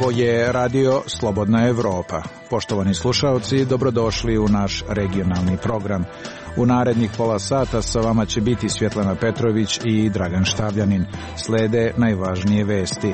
Ovo je radio Slobodna Evropa. Poštovani slušaoci, dobrodošli u naš regionalni program. U narednih pola sata sa vama će biti Svjetlana Petrović i Dragan Štavljanin. Slede najvažnije vesti.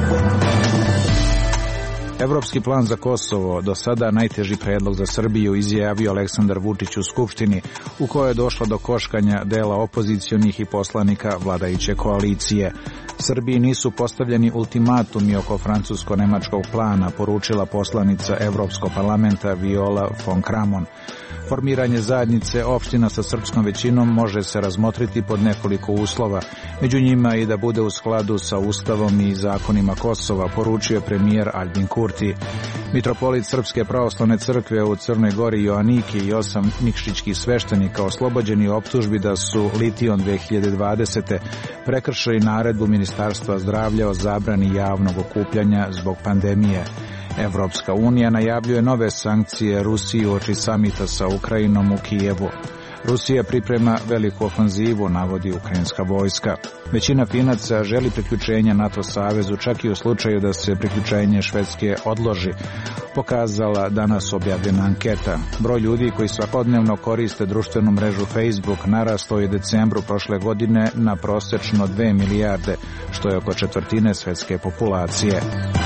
Evropski plan za Kosovo, do sada najteži predlog za Srbiju, izjavio Aleksandar Vučić u Skupštini, u kojoj je došlo do koškanja dela opozicionih i poslanika vladajuće koalicije. Srbiji nisu postavljeni ultimatumi oko francusko-nemačkog plana, poručila poslanica Evropskog parlamenta Viola von Kramon. Formiranje zajednice opština sa srpskom većinom može se razmotriti pod nekoliko uslova, među njima i da bude u skladu sa Ustavom i zakonima Kosova, poručio premijer Aljbin Kurti. Mitropolit Srpske pravoslavne crkve u Crnoj Gori Joaniki i 8 nikšićkih sveštenika oslobođeni optužbi da su Lition 2020. prekršili naredbu Ministarstva zdravlja o zabrani javnog okupljanja zbog pandemije. Evropska unija najavljuje nove sankcije Rusiji uoči samita sa Ukrajinom u Kijevu. Rusija priprema veliku ofanzivu, navodi ukrajinska vojska. Većina Finaca želi priključenje NATO savezu, čak i u slučaju da se priključenje Švedske odloži, pokazala danas objavljena anketa. Broj ljudi koji svakodnevno koriste društvenu mrežu Facebook narastao je u decembru prošle godine na prosečno 2 milijarde, što je oko četvrtine svetske populacije.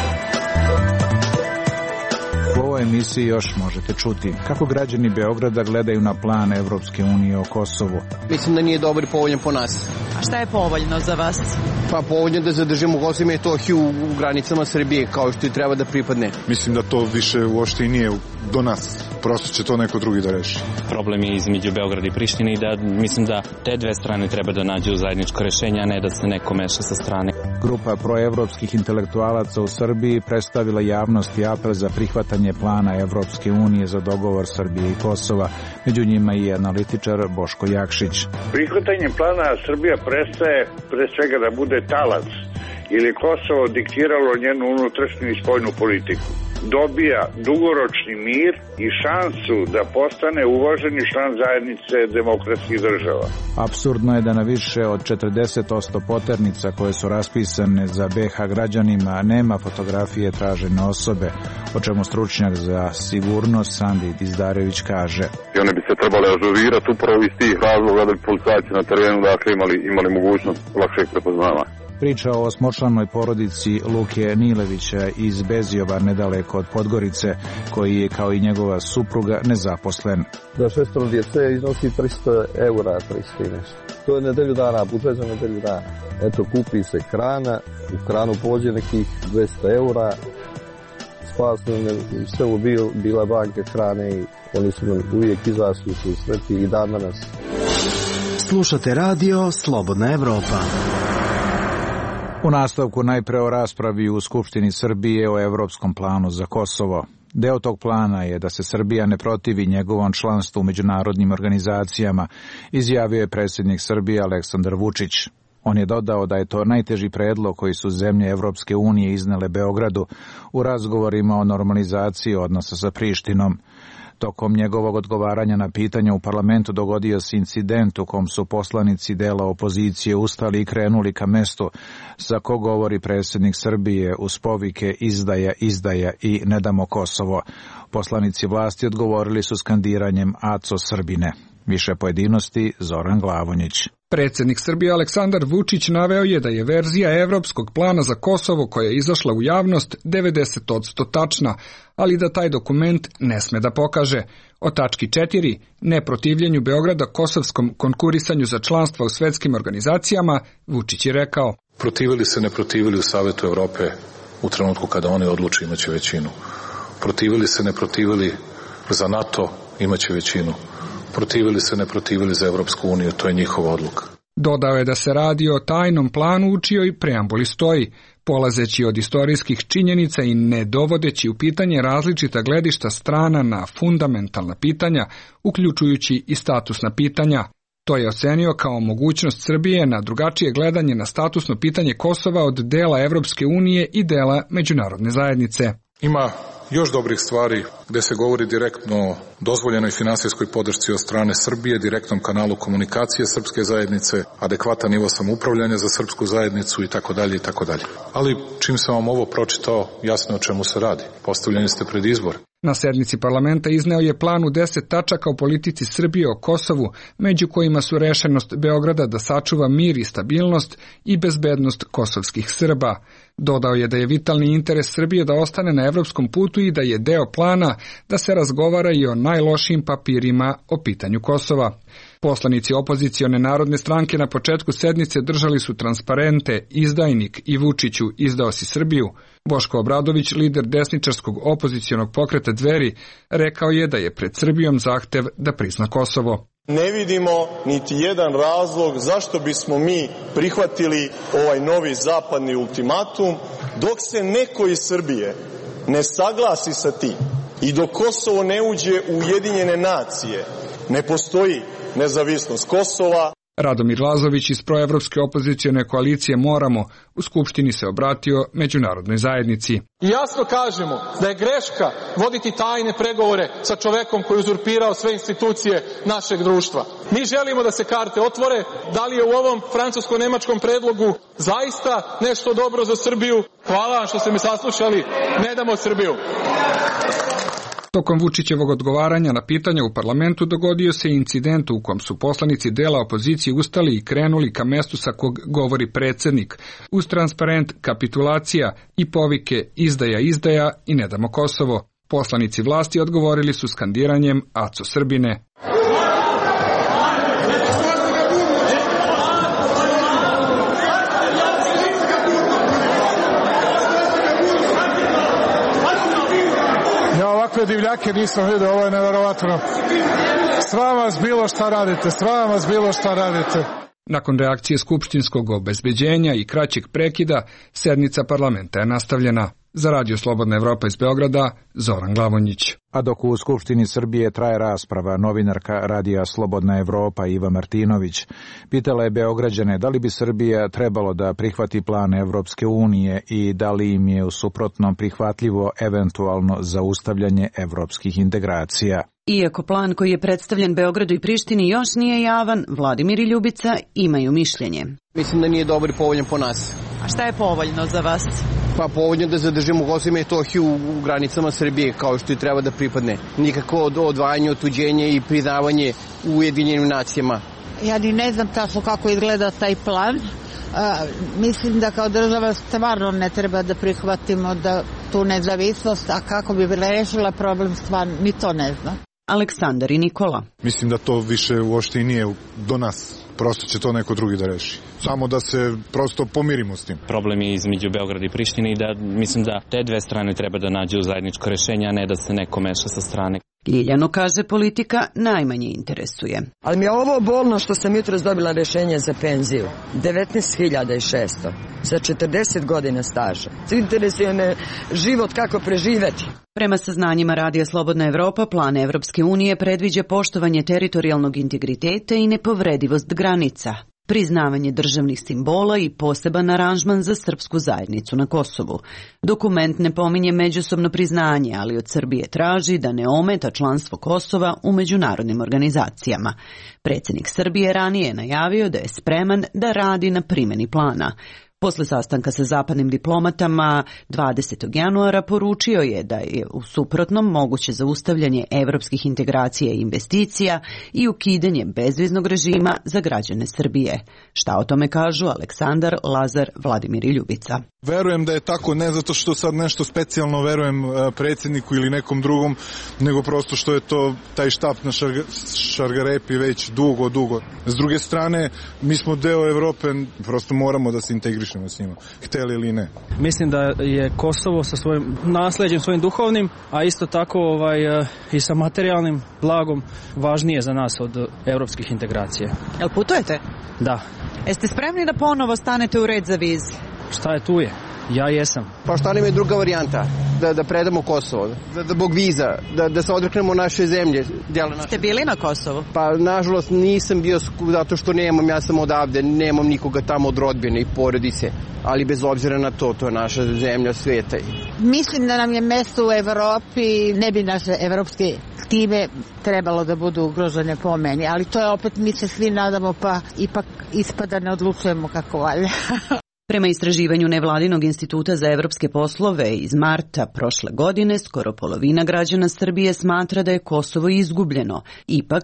U ovoj emisiji još možete čuti kako građani Beograda gledaju na plan Evropske unije o Kosovu. Mislim da nije dobar i povoljan po nas. A šta je povoljno za vas? Pa povoljno da zadržimo Kosovo i Metohiju u granicama Srbije, kao što i treba da pripadne. Mislim da to više uopšte i nije do nas. Prosto će to neko drugi da reši. Problem je između Beograda i Prištine i da mislim da te dve strane treba da nađu zajedničko rešenje, a ne da se neko meša sa strane. Grupa proevropskih intelektualaca u Srbiji predstavila javnosti apel za prihvatanje plana Evropske unije za dogovor Srbije i Kosova. Među njima i analitičar Boško Jakšić. Prihvatanje plana Srbija prestaje pre svega da bude talac ili Kosovo diktiralo njenu unutrašnju i spoljnu politiku. Dobija dugoročni mir i šansu da postane uvaženi član zajednice demokratskih država. Apsurdno je da na više od 40% poternica koje su raspisane za BiH građanima nema fotografije tražene osobe, o čemu stručnjak za sigurnost Sandi Dizdarević kaže. I one bi se trebale ažurirati upravo iz tih razloga da bi policajci na terenu imali mogućnost lakšeg prepoznavanja. Priča o osmočlanoj porodici Luke Nilevića iz Bezijova, nedaleko od Podgorice, koji je kao i njegova supruga nezaposlen. Da 6 djece iznosi 300 eura, 300 i nešto. To je nedelju dana, budžet za nedelju dana. Eto, kupi se hrana, u hranu pođe nekih 200 eura. Spasno u selu bila banka hrane i oni su uvijek izašli su sveti i dan danas. Slušate radio Slobodna Evropa. U nastavku najpre o raspravi u Skupštini Srbije o Evropskom planu za Kosovo. Deo tog plana je da se Srbija ne protivi njegovom članstvu u međunarodnim organizacijama, izjavio je predsjednik Srbije Aleksandar Vučić. On je dodao da je to najteži predlog koji su zemlje Evropske unije iznele Beogradu u razgovorima o normalizaciji odnosa sa Prištinom. Tokom njegovog odgovaranja na pitanja u parlamentu dogodio se incident u kom su poslanici dela opozicije ustali i krenuli ka mestu sa ko govori predsjednik Srbije uz povike izdaja, izdaja i ne damo Kosovo. Poslanici vlasti odgovorili su skandiranjem Aco Srbine. Više pojedinosti Zoran Glavonjić. Predsjednik Srbije Aleksandar Vučić naveo je da je verzija Evropskog plana za Kosovo koja je izašla u javnost 90% tačna, ali da taj dokument ne sme da pokaže. O tački 4, neprotivljenju Beograda kosovskom konkurisanju za članstvo u svetskim organizacijama, Vučić je rekao: Protivili se, ne protivili u Savetu Evrope u trenutku kada oni odluče imaće većinu. Protivili se, ne protivili za NATO, imaće većinu. Protivili se, ne protivili za Evropsku uniju, to je njihova odluka. Dodao je da se radi o tajnom planu u čijoj preambuli stoji, polazeći od istorijskih činjenica i ne dovodeći u pitanje različita gledišta strana na fundamentalna pitanja, uključujući i statusna pitanja. To je ocenio kao mogućnost Srbije na drugačije gledanje na statusno pitanje Kosova od dela Evropske unije i dela međunarodne zajednice. Ima još dobrih stvari gde se govori direktno o dozvoljenoj finansijskoj podršci od strane Srbije, direktnom kanalu komunikacije srpske zajednice, adekvatan nivo samoupravljanja za srpsku zajednicu itd. itd. Ali čim sam vam ovo pročitao, jasno o čemu se radi. Postavljeni ste pred izbor. Na sednici parlamenta izneo je plan u 10 tačaka o politici Srbije o Kosovu, među kojima su rešenost Beograda da sačuva mir i stabilnost i bezbednost kosovskih Srba. Dodao je da je vitalni interes Srbije da ostane na evropskom putu i da je deo plana da se razgovara i o najlošijim papirima o pitanju Kosova. Poslanici opozicione narodne stranke na početku sednice držali su transparente "Izdajnik" i "Vučiću, izdao si Srbiju". Boško Obradović, lider desničarskog opozicionog pokreta Dveri, rekao je da je pred Srbijom zahtev da prizna Kosovo. Ne vidimo niti jedan razlog zašto bismo mi prihvatili ovaj novi zapadni ultimatum dok se neko iz Srbije ne saglasi sa tim i dok Kosovo ne uđe u Ujedinjene nacije. Ne postoji nezavisnost Kosova. Radomir Lazović iz proevropske opozicione koalicije Moramo u Skupštini se obratio međunarodnoj zajednici. Jasno kažemo da je greška voditi tajne pregovore sa čovekom koji je uzurpirao sve institucije našeg društva. Mi želimo da se karte otvore. Da li je u ovom francusko-nemačkom predlogu zaista nešto dobro za Srbiju? Hvala vam što ste me saslušali. Ne damo Srbiju. Tokom Vučićevog odgovaranja na pitanja u parlamentu dogodio se incident u kom su poslanici dela opozicije ustali i krenuli ka mestu sa kog govori predsednik, uz transparent "Kapitulacija" i povike "Izdaja, izdaja" i "Ne damo Kosovo". Poslanici vlasti odgovorili su skandiranjem "Aco Srbine". Ovakve divljake nisam vidio, ovo je neverovatno. Sram vas bilo šta radite, sram vas bilo šta radite. Nakon reakcije skupštinskog obezbeđenja i kraćeg prekida, sednica parlamenta je nastavljena. Za Radio Slobodna Evropa iz Beograda, Zoran Glavonjić. A dok u Skupštini Srbije traje rasprava, novinarka Radija Slobodna Evropa Iva Martinović pitala je Beograđane da li bi Srbija trebalo da prihvati plan Evropske unije i da li im je u suprotnom prihvatljivo eventualno zaustavljanje evropskih integracija. Iako plan koji je predstavljen Beogradu i Prištini još nije javan, Vladimir i Ljubica imaju mišljenje. Mislim da nije dobar i povoljan po nas. A šta je povoljno za vas? Pa povoljno da zadržimo Kosovo i Metohiju u granicama Srbije kao što i treba da pripadne. Nikako odvajanje, otuđenje i priznavanje u Ujedinjenim nacijama. Ja ni ne znam tačno kako izgleda taj plan. Mislim da kao država stvarno ne treba da prihvatimo da tu nezavisnost, a kako bi rešila problem stvarno, ni to ne znam. Aleksandar i Nikola. Mislim da to više uopšte i nije do nas. Prosto će to neko drugi da reši. Samo da se prosto pomirimo s tim. Problem je između Beograda i Prištine i da mislim da te dve strane treba da nađu zajedničko rešenje, a ne da se neko meša sa strane. Ljiljano kaže politika najmanje interesuje. Ali mi je ovo bolno što sam jutros dobila rešenje za penziju. 19.600 za 40 godina staža. Interesuje me život kako preživeti. Prema saznanjima Radija Slobodna Evropa, plan Evropske unije predviđa poštovanje teritorijalnog integriteta i nepovredivost granica, priznavanje državnih simbola i poseban aranžman za srpsku zajednicu na Kosovu. Dokument ne pominje međusobno priznanje, ali od Srbije traži da ne ometa članstvo Kosova u međunarodnim organizacijama. Predsjednik Srbije ranije je najavio da je spreman da radi na primjeni plana. Posle sastanka sa zapadnim diplomatama 20. januara poručio je da je u suprotnom moguće zaustavljanje evropskih integracija i investicija i ukidanje bezviznog režima za građane Srbije. Šta o tome kažu Aleksandar, Lazar, Vladimir i Ljubica? Verujem da je tako ne zato što sad nešto specijalno verujem predsjedniku ili nekom drugom, nego prosto što je to taj štap na šargarepi već dugo. S druge strane, mi smo deo Evrope, prosto moramo da se integrišemo s njima, hteli ili ne. Mislim da je Kosovo sa svojim nasleđem, svojim duhovnim, a isto tako i sa materijalnim blagom važnije za nas od evropskih integracija. Jel putujete? Da. Jeste spremni da ponovo stanete u red za vize? Šta je tu je? Ja jesam. Pa šta nam je druga varijanta? da predamo Kosovo, zbog viza, da se odreknemo naše zemlje. Ste bili na Kosovu? Pa, nažalost, nisam bio, zato što ja sam odavde, nemam nikoga tamo od rodbine i porodice, ali bez obzira na to, to je naša zemlja sveta. Mislim da nam je mesto u Evropi, ne bi naše evropske time trebalo da budu ugrožene po meni, ali to je opet, mi se svi nadamo, pa ipak ispada ne odlučujemo kako valja. Prema istraživanju Nevladinog instituta za evropske poslove iz marta prošle godine, skoro polovina građana Srbije smatra da je Kosovo izgubljeno. Ipak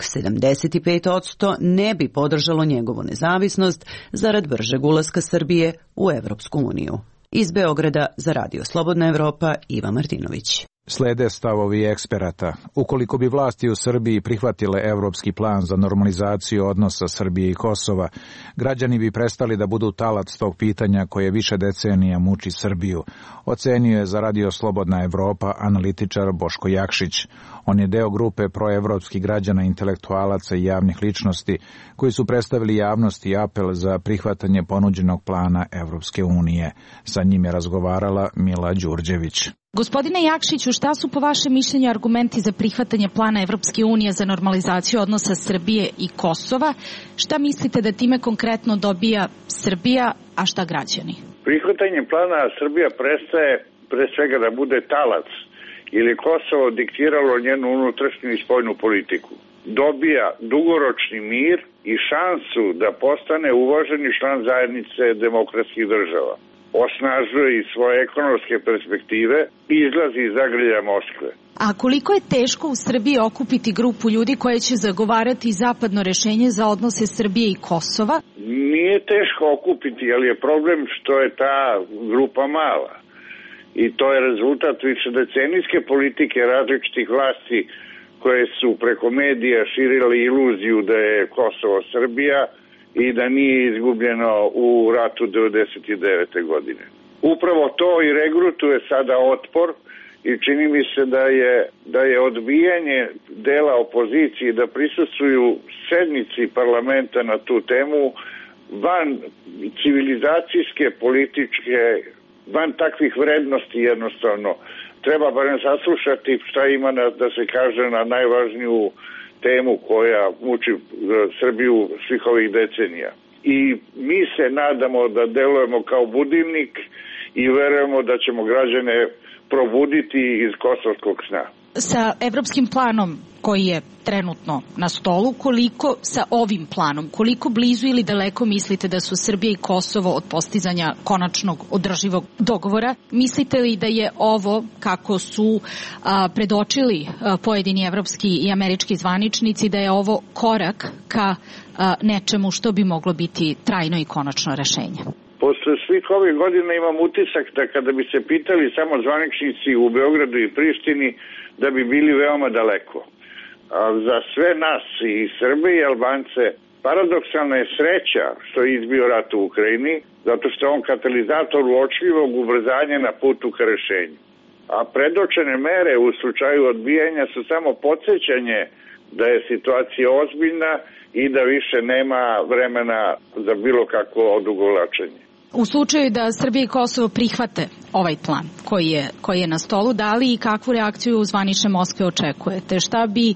75% ne bi podržalo njegovu nezavisnost zarad bržeg ulaska Srbije u Evropsku uniju. Iz Beograda za Radio Slobodna Evropa, Iva Martinović. Slede stavovi eksperata. Ukoliko bi vlasti u Srbiji prihvatile evropski plan za normalizaciju odnosa Srbije i Kosova, građani bi prestali da budu talac tog pitanja koje više decenija muči Srbiju, ocenio je za Radio Slobodna Evropa analitičar Boško Jakšić. On je deo grupe proevropskih građana, intelektualaca i javnih ličnosti koji su predstavili javnosti apel za prihvatanje ponuđenog plana Evropske unije. Sa njim je razgovarala Mila Đurđević. Gospodine Jakšiću, šta su po vašem mišljenju argumenti za prihvatanje plana Evropske unije za normalizaciju odnosa Srbije i Kosova? Šta mislite da time konkretno dobija Srbija, a šta građani? Prihvatanje plana Srbija prestaje pre svega da bude talac ili Kosovo diktiralo njenu unutrašnju i spoljnu politiku. Dobija dugoročni mir i šansu da postane uvaženi član zajednice demokratskih država. Osnažuje i svoje ekonomske perspektive i izlazi iz zagrljaja Moskve. A koliko je teško u Srbiji okupiti grupu ljudi koje će zagovarati zapadno rešenje za odnose Srbije i Kosova? Nije teško okupiti, ali je problem što je ta grupa mala. I to je rezultat višedecenijske politike različitih vlasti koje su preko medija širile iluziju da je Kosovo Srbija i da nije izgubljeno u ratu 1999. godine. Upravo to i regrutuje sada otpor i čini mi se da je odbijanje dela opozicije da prisustvuju sednici parlamenta na tu temu van civilizacijske, političke, van takvih vrednosti jednostavno. Treba barem saslušati šta ima da se kaže na najvažniju temu koja muči Srbiju svih ovih decenija. I mi se nadamo da delujemo kao budilnik i verujemo da ćemo građane probuditi iz kosovskog sna. Sa evropskim planom koji je trenutno na stolu, koliko sa ovim planom, koliko blizu ili daleko mislite da su Srbija i Kosovo od postizanja konačnog održivog dogovora? Mislite li da je ovo, kako su predočili pojedini evropski i američki zvaničnici, da je ovo korak ka nečemu što bi moglo biti trajno i konačno rešenje? Posle svih ovih godina imam utisak da kada bi se pitali samo zvaničnici u Beogradu i Prištini, da bi bili veoma daleko. A za sve nas i Srbe i Albance paradoksalna je sreća što je izbio rat u Ukrajini, zato što je on katalizator uočljivog ubrzanja na putu ka rešenju. A predočene mere u slučaju odbijanja su samo podsjećanje da je situacija ozbiljna i da više nema vremena za bilo kakvo odugovlačenje. U slučaju da Srbija i Kosovo prihvate ovaj plan koji je na stolu, da li i kakvu reakciju zvanične Moskve očekujete? Šta bi,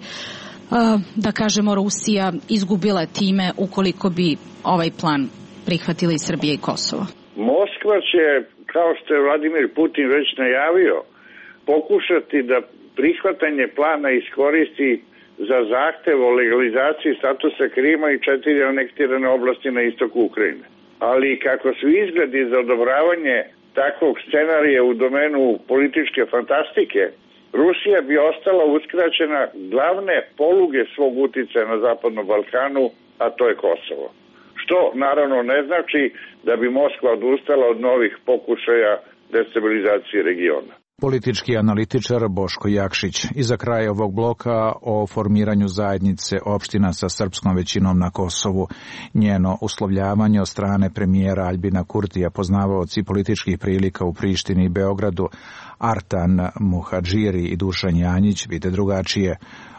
da kažemo, Rusija izgubila time ukoliko bi ovaj plan prihvatili Srbija i Kosovo? Moskva će, kao što je Vladimir Putin već najavio, pokušati da prihvatanje plana iskoristi za zahtev o legalizaciji statusa Krima i 4 anektirane oblasti na istoku Ukrajine. Ali kako su izgledi za odobravanje takvog scenarija u domenu političke fantastike, Rusija bi ostala uskraćena glavne poluge svog uticaja na Zapadnom Balkanu, a to je Kosovo. Što naravno ne znači da bi Moskva odustala od novih pokušaja destabilizacije regiona. Politički analitičar Boško Jakšić. I za kraj ovog bloka o formiranju zajednice opština sa srpskom većinom na Kosovu. Njeno uslovljavanje od strane premijera Aljbina Kurtija, poznavaoci političkih prilika u Prištini i Beogradu, Artan Muhadžiri i Dušan Janjić vide drugačije.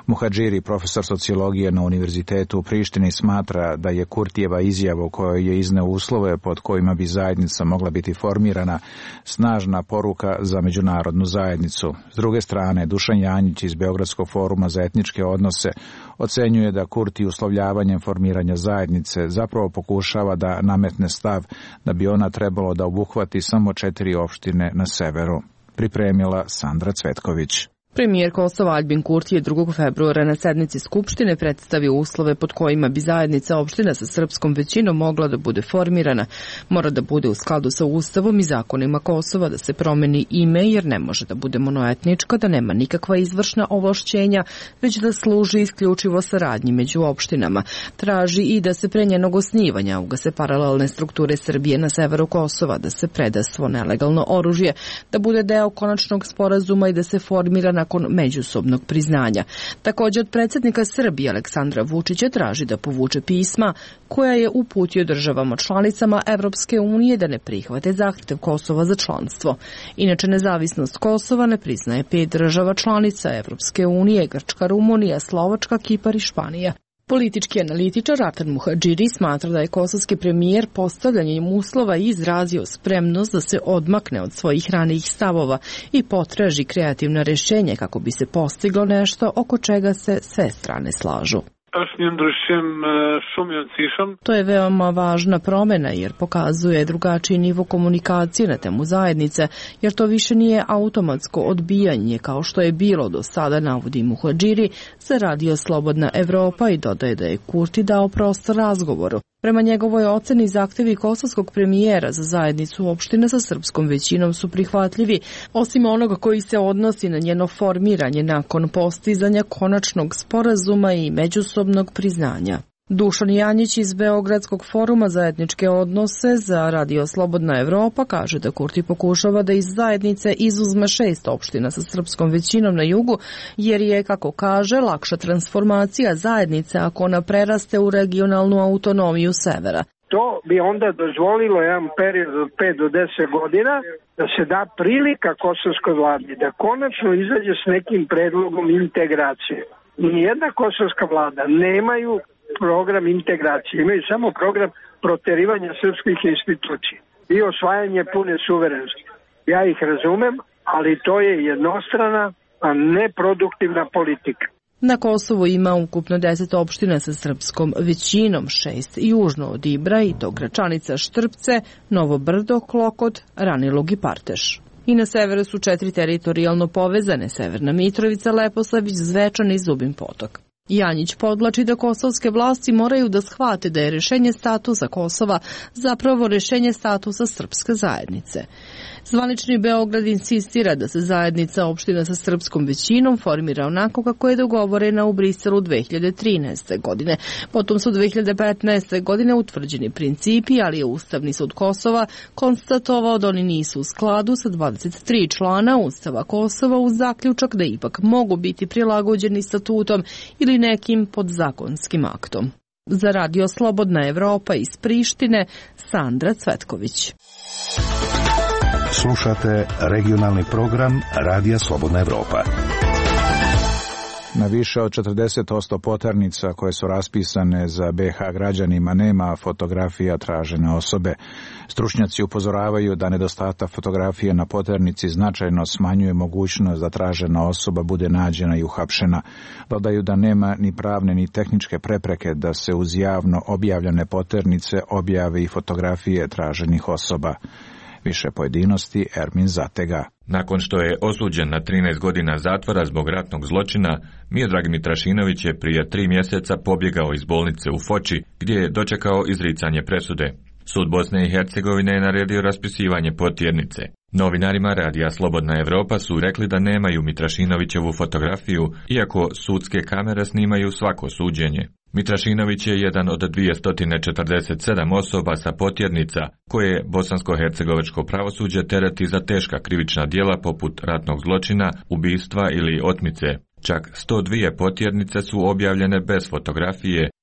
Muhadžiri, profesor sociologije na Univerzitetu u Prištini, smatra da je Kurtijeva izjava u kojoj je izneo uslove pod kojima bi zajednica mogla biti formirana snažna poruka za međunarodnu zajednicu. S druge strane, Dušan Janjić iz Beogradskog foruma za etničke odnose ocenjuje da Kurti uslovljavanjem formiranja zajednice zapravo pokušava da nametne stav da bi ona trebalo da obuhvati samo 4 opštine na severu. Pripremila Sandra Cvetković. Premijer Kosova Aljbin Kurti je 2. februara na sednici Skupštine predstavio uslove pod kojima bi zajednica opština sa srpskom većinom mogla da bude formirana. Mora da bude u skladu sa Ustavom i zakonima Kosova, da se promeni ime jer ne može da bude monoetnička, da nema nikakva izvršna ovlašćenja, već da služi isključivo saradnji među opštinama. Traži i da se pre njenog osnivanja ugase paralelne strukture Srbije na severu Kosova, da se preda svo nelegalno oružje, da bude deo konačnog sporazuma i da se formira nakon međusobnog priznanja. Također od predsjednika Srbije Aleksandra Vučića traži da povuče pisma koja je uputio državama članicama Evropske unije da ne prihvate zahtev Kosova za članstvo. Inače, nezavisnost Kosova ne priznaje 5 država članica Evropske unije: Grčka, Rumunija, Slovačka, Kipar i Španija. Politički analitičar Ratan Muhadžiri smatra da je kosovski premijer postavljanjem uslova izrazio spremnost da se odmakne od svojih ranijih stavova i potraži kreativna rješenja kako bi se postiglo nešto oko čega se sve strane slažu. To je veoma važna promjena jer pokazuje drugačiji nivo komunikacije na temu zajednice, jer to više nije automatsko odbijanje kao što je bilo do sada, navodi Muhadžiri za Radio Slobodna Evropa i dodaje da je Kurti dao prostor razgovoru. Prema njegovoj oceni, zahtevi kosovskog premijera za zajednicu opštine sa srpskom većinom su prihvatljivi, osim onoga koji se odnosi na njeno formiranje nakon postizanja konačnog sporazuma i međusobnog priznanja. Dušan Janjić iz Beogradskog foruma za etničke odnose za Radio Slobodna Evropa kaže da Kurti pokušava da iz zajednice izuzme 6 opština sa srpskom većinom na jugu, jer je, kako kaže, lakša transformacija zajednice ako ona preraste u regionalnu autonomiju severa. To bi onda dozvolilo jedan period od 5 do 10 godina da se da prilika kosovskoj vladi da konačno izađe s nekim predlogom integracije. Nijedna kosovska vlada nemaju program integracije, imaju samo program proterivanja srpskih institucija i osvajanje pune suverenosti. Ja ih razumem, ali to je jednostrana, a neproduktivna politika. Na Kosovu ima ukupno 10 opština sa srpskom većinom, 6 južno od Ibra i to Gračanica, Štrpce, Novo Brdo, Klokot, Ranilug i Parteš. I na severu su 4 teritorijalno povezane: Severna Mitrovica, Leposavić, Zvečan i Zubin Potok. Janjić podvlači da kosovske vlasti moraju da shvate da je rješenje statusa Kosova zapravo rješenje statusa srpske zajednice. Zvanični Beograd insistira da se zajednica opština sa srpskom većinom formira onako kako je dogovorena u Briselu 2013. godine. Potom su 2015. godine utvrđeni principi, ali je Ustavni sud Kosova konstatovao da oni nisu u skladu sa 23 člana Ustava Kosova uz zaključak da ipak mogu biti prilagođeni statutom ili nekim podzakonskim aktom. Za Radio Slobodna Evropa iz Prištine, Sandra Cvetković. Slušate regionalni program Radija Slobodna Evropa. Na više od 40% poternica koje su raspisane za BiH građanima nema fotografija tražene osobe. Stručnjaci upozoravaju da nedostatak fotografije na poternici značajno smanjuje mogućnost da tražena osoba bude nađena i uhapšena. Dodaju da nema ni pravne ni tehničke prepreke da se uz javno objavljene poternice objave i fotografije traženih osoba. Više pojedinosti Ermin Zatega. Nakon što je osuđen na 13 godina zatvora zbog ratnog zločina, Miodrag Mitrašinović je prije 3 mjeseca pobjegao iz bolnice u Foči, gdje je dočekao izricanje presude. Sud Bosne i Hercegovine je naredio raspisivanje potjernice. Novinarima Radija Slobodna Evropa su rekli da nemaju Mitrašinovićevu fotografiju, iako sudske kamere snimaju svako suđenje. Mitrašinović je jedan od 247 osoba sa potjernica koje bosansko-hercegovačko pravosuđe tereti za teška krivična djela poput ratnog zločina, ubistva ili otmice. Čak 102 potjernice su objavljene bez fotografije,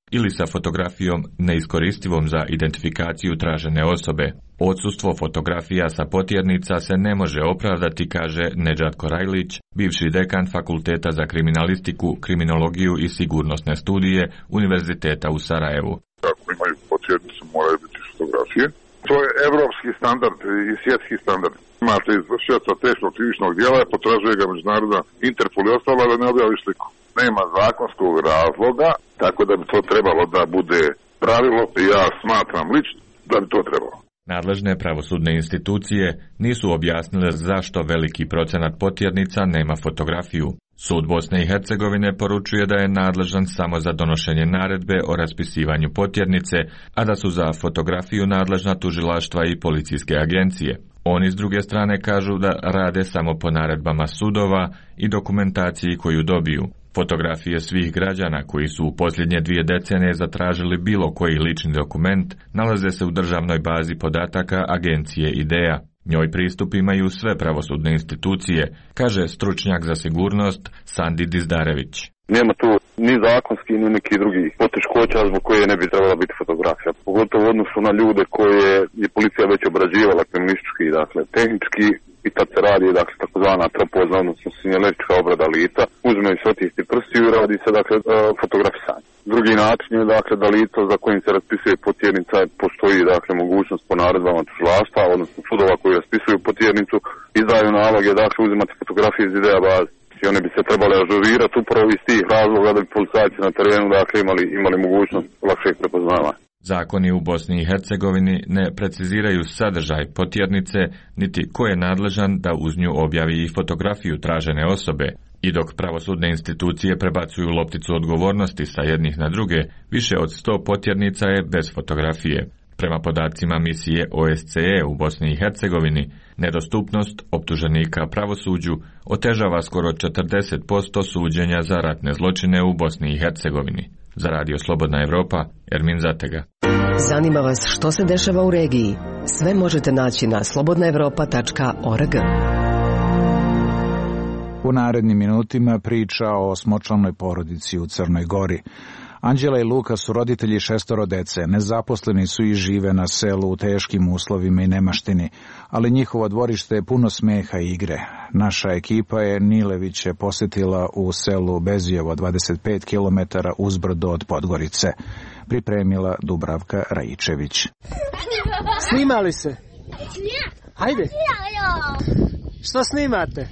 ili sa fotografijom neiskoristivom za identifikaciju tražene osobe. Odsustvo fotografija sa potjernica se ne može opravdati, kaže Nedžad Korajlić, bivši dekan Fakulteta za kriminalistiku, kriminologiju i sigurnosne studije Univerziteta u Sarajevu. Ako imaju potjernicu, moraju biti fotografije. To je evropski standard i svjetski standard. Imate izvršioca teškog krivičnog djela, potražuje ga međunarodna Interpol i ostalo da ne objavi sliku. Nema zakonskog razloga, tako da bi to trebalo da bude pravilo i ja smatram lično da bi to trebalo. Nadležne pravosudne institucije nisu objasnile zašto veliki procenat potjernica nema fotografiju. Sud Bosne i Hercegovine poručuje da je nadležan samo za donošenje naredbe o raspisivanju potjernice, a da su za fotografiju nadležna tužilaštva i policijske agencije. Oni s druge strane kažu da rade samo po naredbama sudova i dokumentaciji koju dobiju. Fotografije svih građana koji su u posljednje 2 decenije zatražili bilo koji lični dokument nalaze se u državnoj bazi podataka agencije IDEA. Njoj pristup imaju sve pravosudne institucije, kaže stručnjak za sigurnost Sandi Dizdarević. Nema tu ni zakonski, ni neki drugi poteškoća zbog koje ne bi trebala biti fotografija. Pogotovo u odnosu na ljude koje je policija već obrađivala kriminalistički, dakle tehnički, i tad se radi, dakle, takozvana tropozna, odnosno sinjalistička obrada lica, uzimaju se otisci prstiju i radi se, dakle, fotografisanje. Drugi način je, dakle, da lico za kojim se raspisuje potjernica postoji, dakle, mogućnost po naredbama tužilaštva, odnosno sudova koji raspisuju potjernicu, izdaju naloge, dakle, uzimati fotografije iz IDEA baze. I one bi se trebale ažurirati upravo iz tih razloga da bi policajci na terenu, dakle, imali mogućnost lakšeg prepoznavanja. Zakoni u Bosni i Hercegovini ne preciziraju sadržaj potjernice, niti ko je nadležan da uz nju objavi i fotografiju tražene osobe. I dok pravosudne institucije prebacuju lopticu odgovornosti sa jednih na druge, više od 100 potjernica je bez fotografije. Prema podacima misije OSCE u Bosni i Hercegovini, nedostupnost optuženika pravosuđu otežava skoro 40% suđenja za ratne zločine u Bosni i Hercegovini. Za Radio Slobodna Evropa, Ermin Zatega. Zanima vas što se dešava u regiji? Sve možete naći na slobodnaevropa.org. U narednim minutima priča o 8-članoj porodici u Crnoj Gori. Anđela i Luka su roditelji 6 dece, nezaposleni su i žive na selu u teškim uslovima i nemaštini, ali njihovo dvorište je puno smeha i igre. Naša ekipa je Nileviće posjetila u selu Bezijevo, 25 km uzbrdo od Podgorice. Pripremila Dubravka Rajičević. Snimali se? Hajde. Što snimate?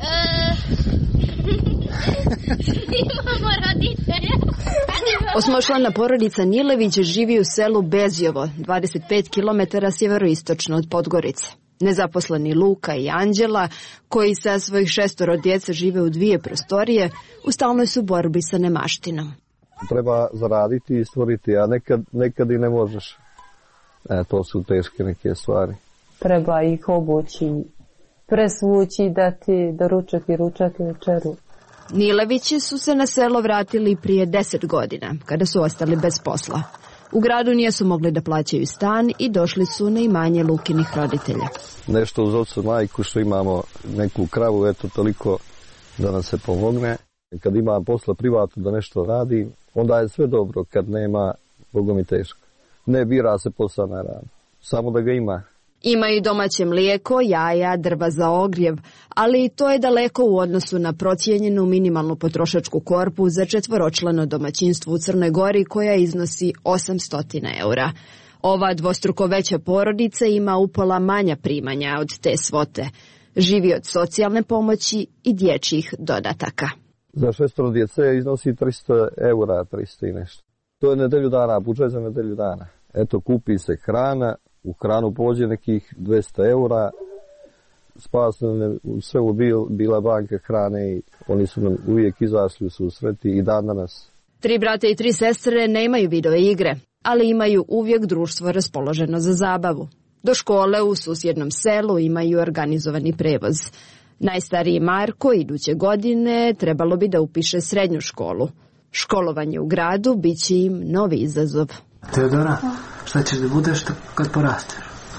Snimamo roditelja. 8-člana porodica Nilević živi u selu Bezijevo, 25 km sjeveroistočno od Podgorice. Nezaposleni Luka i Anđela, koji sa svojih 6 djece žive u 2 prostorije, u stalnoj su borbi sa nemaštinom. Treba zaraditi i stvoriti, a nekad i ne možeš. To su teške neke stvari. Treba ih obući, presvući, dati doručak i ručak i večeru. Nilevići su se na selo vratili prije 10 godina, kada su ostali bez posla. U gradu nisu mogli da plaćaju stan i došli su na imanje Lukinih roditelja. Nešto uz ocu majku što imamo neku kravu, eto toliko da nam se pomogne. Kad ima posla privatno da nešto radi, onda je sve dobro, kad nema, Bogom i teško. Ne bira se posla na rad, samo da ga ima. Ima i domaće mlijeko, jaja, drva za ogrjev, ali to je daleko u odnosu na procijenjenu minimalnu potrošačku korpu za 4-člano domaćinstvo u Crnoj Gori koja iznosi 800 eura. Ova dvostruko veća porodica ima upola manja primanja od te svote. Živi od socijalne pomoći i dječjih dodataka. Za 6 djece iznosi 300 eura, 300 i nešto. To je nedelju dana, budžet za nedelju dana. Eto, kupi se hrana. U hranu pođe nekih 200 eura, spasno sve bila banka hrane i oni su nam uvijek izašli u susreti i dan danas. 3 brata i 3 sestre nemaju video igre, ali imaju uvijek društvo raspoloženo za zabavu. Do škole u susjednom selu imaju organizovani prevoz. Najstariji Marko iduće godine trebalo bi da upiše srednju školu. Školovanje u gradu bit će im novi izazov. Teodora, šta ćeš da budeš kad porasteš?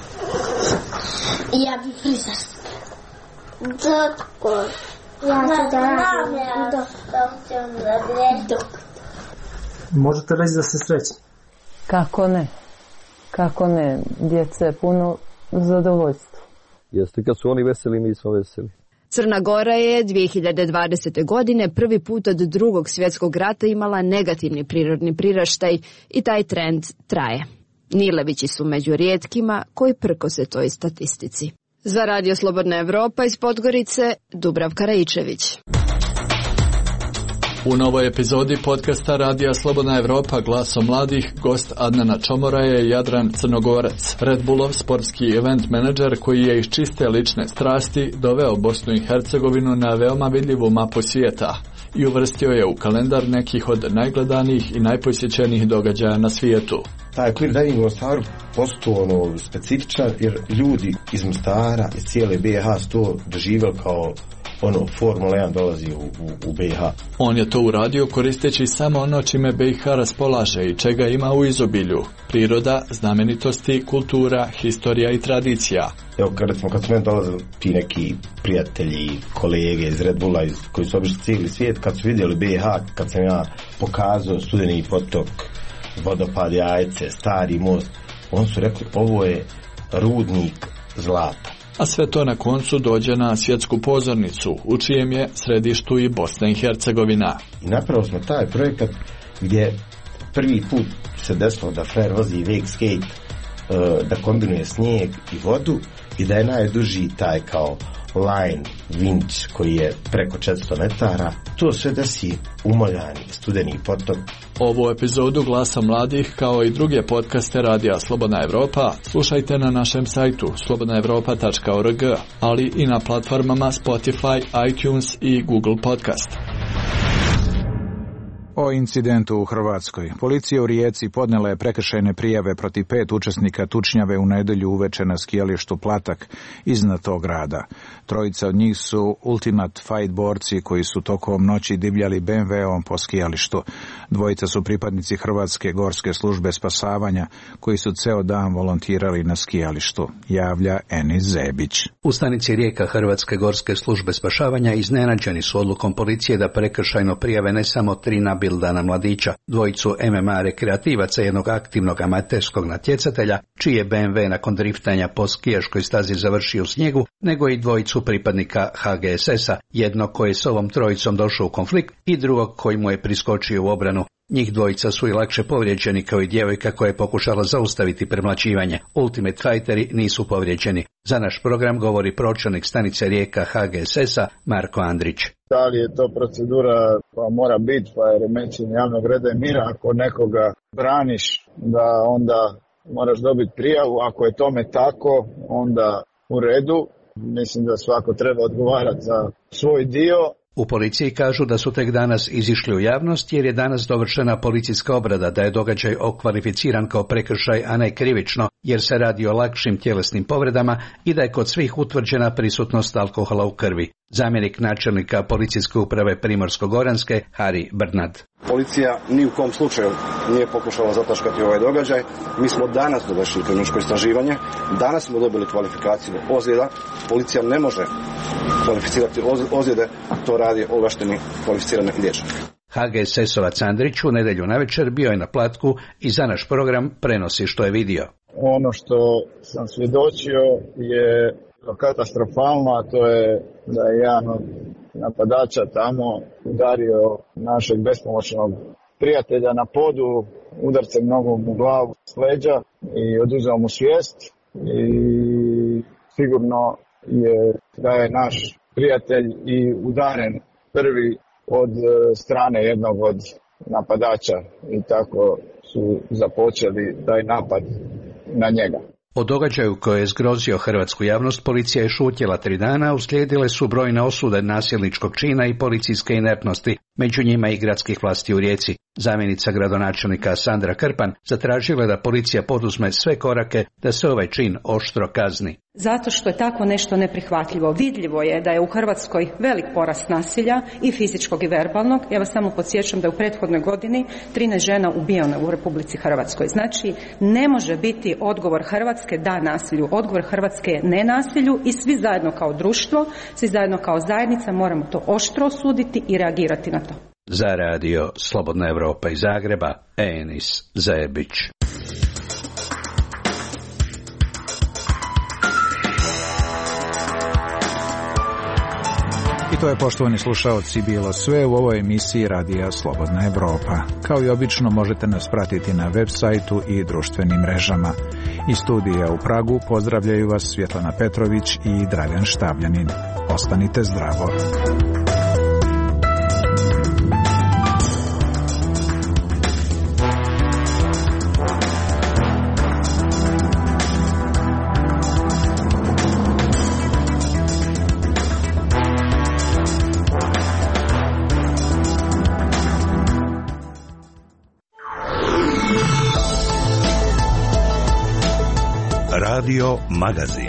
Ja bi frizerska. Doktor. Ja ću da radim doktor. Možete reći da ste srećni? Kako ne? Kako ne? Djece je puno zadovoljstva. Jeste, kad su oni veseli, mi smo veseli. Crna Gora je 2020. godine prvi put od Drugog svjetskog rata imala negativni prirodni priraštaj i taj trend traje. Nilevići su među rijetkima koji prkose toj statistici. Za Radio Slobodna Evropa iz Podgorice, Dubravka Raičević. U novoj epizodi podcasta Radija Slobodna Evropa Glasom mladih gost Adnana Čomora je Jadran Crnogorac, Red Bullov sportski event menadžer koji je iz čiste lične strasti doveo Bosnu i Hercegovinu na veoma vidljivu mapu svijeta i uvrstio je u kalendar nekih od najgledanijih i najposjećenijih događaja na svijetu. Taj cliff diving u Mostaru postao specifičan jer ljudi iz Mostara, iz cijele BiH su to doživjeli kao Formula 1 dolazi u BiH. On je to uradio koristeći samo ono čime BiH raspolaže i čega ima u izobilju. Priroda, znamenitosti, kultura, historija i tradicija. Evo kad su meni dolazili ti neki prijatelji, kolege iz Red Bulla koji su obišli cijeli svijet, kad su vidjeli BiH, kad sam ja pokazao Studeni potok, vodopad Jajce, Stari most, oni su rekli ovo je rudnik zlata. A sve to na koncu dođe na svjetsku pozornicu, u čijem je središtu i Bosna i Hercegovina. I napravili smo taj projekat gdje prvi put se desilo da frajer vozi wake skate, da kombinuje snijeg i vodu i da je najduži taj kao line vinč koji je preko 400 metara. To sve desi umoljani Studeni potok. Ovu epizodu Glasa mladih kao i druge podcaste Radija Slobodna Evropa slušajte na našem sajtu slobodnaevropa.org, ali i na platformama Spotify, iTunes i Google Podcast. O incidentu u Hrvatskoj. Policija u Rijeci podnela je prekršajne prijave protiv 5 učesnika tučnjave u nedjelju uveče na skijalištu Platak iznad tog grada. Trojica od njih su Ultimate Fight borci koji su tokom noći divljali BMW-om po skijalištu. Dvojica su pripadnici Hrvatske gorske službe spasavanja koji su ceo dan volontirali na skijalištu, javlja Enis Zebić. U stanici Rijeka Hrvatske gorske službe spašavanja iznenađeni su odlukom policije da prekršajno prijave ne samo 3 nabildana mladića, dvojicu MMA rekreativaca, jednog aktivnog amaterskog natjecatelja, čiji je BMW nakon driftanja po skijaškoj stazi završio u snijegu, nego i dvojicu pripadnika HGSS-a, jednog koji je s ovom trojicom došao u konflikt i drugog koji mu je priskočio u obranu. Njih dvojica su i lakše povrijeđeni kao i djevojka koja je pokušala zaustaviti premlaćivanje. Ultimate Fighteri nisu povrijeđeni. Za naš program govori pročelnik stanice Rijeka HGSS-a Marko Andrić. Da li je to procedura koja mora biti, pa je remećenje javnog reda i mira. Ako nekoga braniš, da onda moraš dobiti prijavu. Ako je tome tako, onda u redu. Mislim da svako treba odgovarati za svoj dio. U policiji kažu da su tek danas izišli u javnost jer je danas dovršena policijska obrada, da je događaj okvalificiran kao prekršaj, a ne krivično, jer se radi o lakšim tjelesnim povredama i da je kod svih utvrđena prisutnost alkohola u krvi. Zamjenik načelnika policijske uprave Primorsko-goranske Hari Brnad. Policija ni u kom slučaju nije pokušala zataškati ovaj događaj. Mi smo danas dovršili kliničko istraživanje, danas smo dobili kvalifikaciju ozljeda. Policija ne može kvalificirati ozljede, to radi ovlašteni kvalificirani liječnik. HGSS-ovac Andrić u nedjelju navečer bio je na Platku i za naš program prenosi što je vidio. Ono što sam svjedočio je katastrofalno, a to je da je jedan od napadača tamo udario našeg bespomoćnog prijatelja na podu, udarcem nogom u glavu s leđa i oduzeo mu svijest. I sigurno je da je naš prijatelj i udaren prvi od strane jednog od napadača i tako su započeli taj napad na njega. O događaju koji je zgrozio hrvatsku javnost policija je šutjela 3 dana, uslijedile su brojne osude nasilničkog čina i policijske inertnosti, među njima i gradskih vlasti u Rijeci. Zamjenica gradonačelnika Sandra Krpan zatražila je da policija poduzme sve korake da se ovaj čin oštro kazni. Zato što je tako nešto neprihvatljivo. Vidljivo je da je u Hrvatskoj velik porast nasilja i fizičkog i verbalnog. Ja vas samo podsjećam da je u prethodnoj godini 13 žena ubijeno u Republici Hrvatskoj. Znači, ne može biti odgovor Hrvatske da nasilju. Odgovor Hrvatske je ne nasilju i svi zajedno kao društvo, svi zajedno kao zajednica moramo to oštro osuditi i reagirati na to. Za radio Slobodna Evropa iz Zagreba, Enis Zajebić. I to je, poštovani slušaoci, bilo sve u ovoj emisiji Radija Slobodna Evropa. Kao i obično možete nas pratiti na web sajtu i društvenim mrežama. Iz studija u Pragu pozdravljaju vas Svjetlana Petrović i Dragan Štavljanin. Ostanite zdravo. Radio Magazin.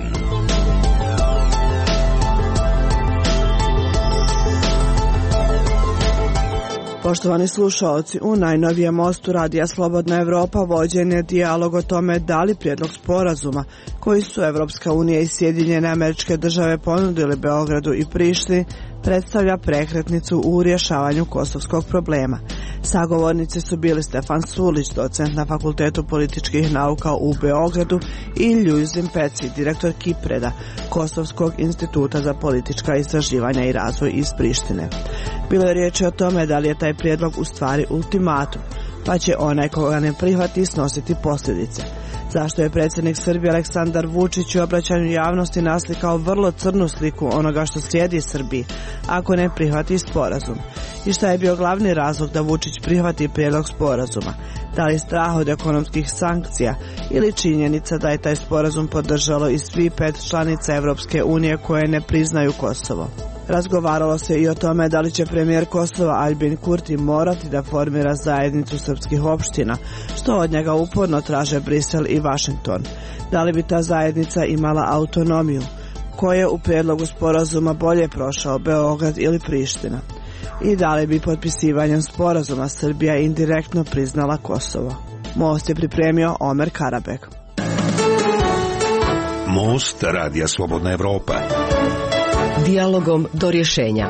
Poštovani slušaoci, u najnovijem mostu Radija Slobodna Evropa vođen je dijalog o tome da li prijedlog sporazuma koji su Evropska unija i Sjedinjene Američke Države ponudili Beogradu i Prištini predstavlja prekretnicu u rješavanju kosovskog problema. Sagovornici su bili Stefan Surlić, docent na Fakultetu političkih nauka u Beogradu, i Ljuzin Peci, direktor Kipreda, Kosovskog instituta za politička istraživanja i razvoj iz Prištine. Bilo je riječi o tome da li je taj prijedlog u stvari ultimatum, pa će onaj koga ne prihvati snositi posljedice. Zašto je predsjednik Srbije Aleksandar Vučić u obraćanju javnosti naslikao vrlo crnu sliku onoga što slijedi Srbiji ako ne prihvati sporazum? I šta je bio glavni razlog da Vučić prihvati prijedlog sporazuma? Da li strah od ekonomskih sankcija ili činjenica da je taj sporazum podržalo i svi 5 članica Evropske unije koje ne priznaju Kosovo? Razgovaralo se i o tome da li će premijer Kosova Aljbin Kurti morati da formira zajednicu srpskih opština, što od njega uporno traže Brisel i Vašington. Da li bi ta zajednica imala autonomiju? Ko je u prijedlogu sporazuma bolje prošao, Beograd ili Priština? I da li bi potpisivanjem sporazuma Srbija indirektno priznala Kosovo? Most je pripremio Omer Karabek. Most Radija Slobodna Evropa. Dijalogom do rješenja.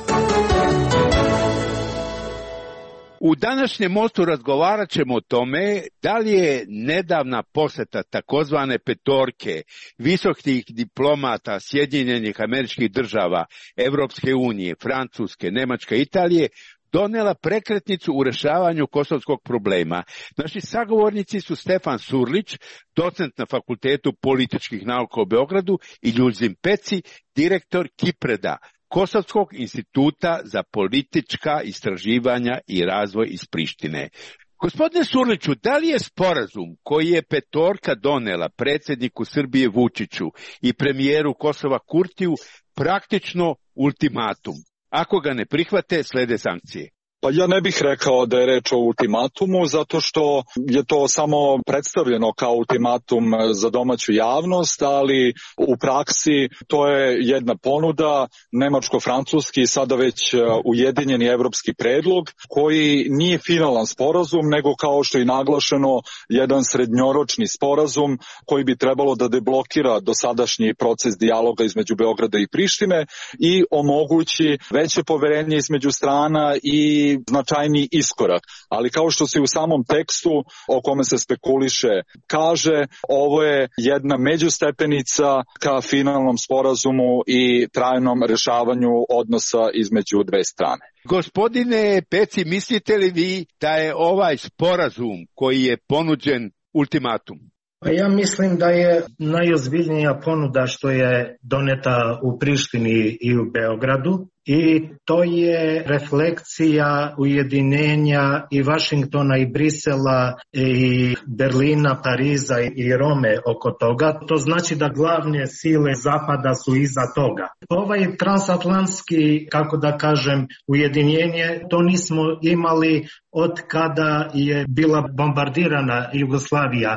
U današnjem mostu razgovarat ćemo o tome da li je nedavna posjeta takozvane petorke visokih diplomata Sjedinjenih Američkih Država, Evropske unije, Francuske, Njemačke, Italije donela prekretnicu u rješavanju kosovskog problema. Naši sagovornici su Stefan Surlić, docent na Fakultetu političkih nauka u Beogradu, i Ljuzin Peci, direktor Kipreda, Kosovskog instituta za politička istraživanja i razvoj iz Prištine. Gospodine Surliću, da li je sporazum koji je petorka donela predsjedniku Srbije Vučiću i premijeru Kosova Kurtiju praktično ultimatum? Ako ga ne prihvate, slede sankcije. Pa ja ne bih rekao da je reč o ultimatumu, zato što je to samo predstavljeno kao ultimatum za domaću javnost, ali u praksi to je jedna ponuda, nemačko-francuski, sada već ujedinjeni evropski predlog, koji nije finalan sporazum, nego kao što je naglašeno jedan srednjoročni sporazum koji bi trebalo da deblokira dosadašnji proces dijaloga između Beograda i Prištine i omogući veće poverenje između strana i značajni iskorak. Ali kao što se u samom tekstu o kome se spekuliše kaže, ovo je jedna međustepenica ka finalnom sporazumu i trajnom rješavanju odnosa između dve strane. Gospodine Peci, mislite li vi da je ovaj sporazum koji je ponuđen ultimatum? Ja mislim da je najozbiljnija ponuda što je doneta u Prištini i u Beogradu, i to je reflekcija ujedinjenja i Vašingtona i Brisela i Berlina, Pariza i Rome oko toga. To znači da glavne sile Zapada su iza toga. Ovaj transatlantski, kako da kažem, ujedinjenje, to nismo imali od kada je bila bombardirana Jugoslavija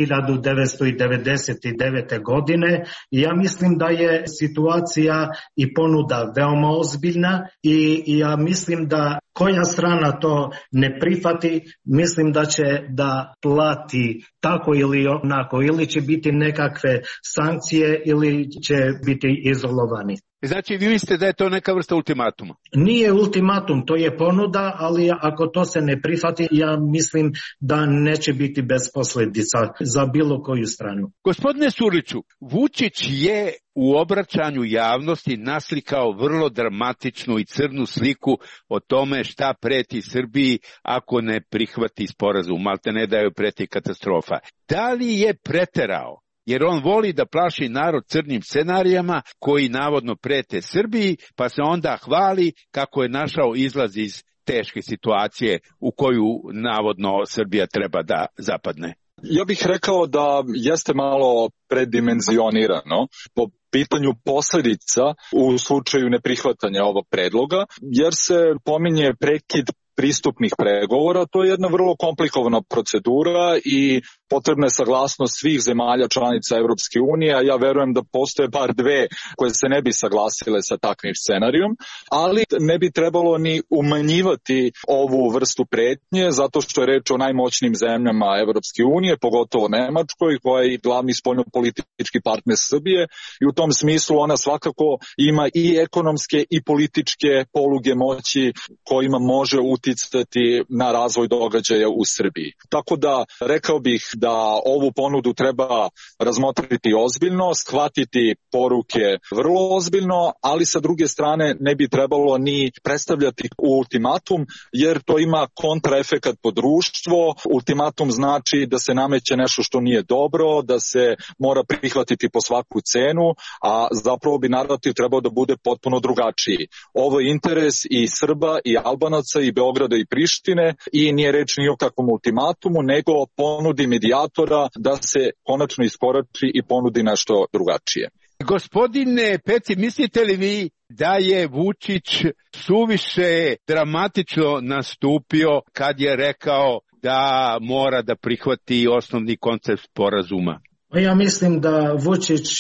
1999. godine. I ja mislim da je situacija i ponuda veoma ozbiljna i ja mislim da koja strana to ne prihvati, mislim da će da plati tako ili onako, ili će biti nekakve sankcije ili će biti izolovani. Znači, vi mislite da je to neka vrsta ultimatuma? Nije ultimatum, to je ponuda, ali ako to se ne prihvati, ja mislim da neće biti bez posljedica za bilo koju stranu. Gospodine Surliću, Vučić je u obraćanju javnosti naslikao vrlo dramatičnu i crnu sliku o tome šta preti Srbiji ako ne prihvati sporazum, maltene da joj preti katastrofa. Da li je preterao? Jer on voli da plaši narod crnim scenarijama koji navodno prete Srbiji, pa se onda hvali kako je našao izlaz iz teške situacije u koju navodno Srbija treba da zapadne. Ja bih rekao da jeste malo predimenzionirano po pitanju posljedica u slučaju neprihvatanja ovog predloga, jer se pominje prekid pristupnih pregovora. To je jedna vrlo komplikovana procedura i potrebna je saglasnost svih zemalja članica Europske unije, a ja verujem da postoje bar dve koje se ne bi saglasile sa takvim scenarijom, ali ne bi trebalo ni umanjivati ovu vrstu pretnje, zato što je reč o najmoćnijim zemljama Europske unije, pogotovo Nemačkoj, koja je glavni spoljnopolitički partner Srbije, i u tom smislu ona svakako ima i ekonomske i političke poluge moći kojima može uticati na razvoj događaja u Srbiji. Tako da rekao bih da ovu ponudu treba razmotriti ozbiljno, shvatiti poruke vrlo ozbiljno, ali sa druge strane ne bi trebalo ni predstavljati ultimatum, jer to ima kontraefekat po društvo. Ultimatum znači da se nameće nešto što nije dobro, da se mora prihvatiti po svaku cenu, a zapravo bi narativ trebao da bude potpuno drugačiji. Ovo je interes i Srba i Albanaca i Beograda i Prištine i nije reč ni o kakvom ultimatumu, nego ponudi medijatora da se konačno iskorači i ponudi nešto drugačije. Gospodine Peci, mislite li vi da je Vučić suviše dramatično nastupio kad je rekao da mora da prihvati osnovni koncept sporazuma? Ja mislim da Vučić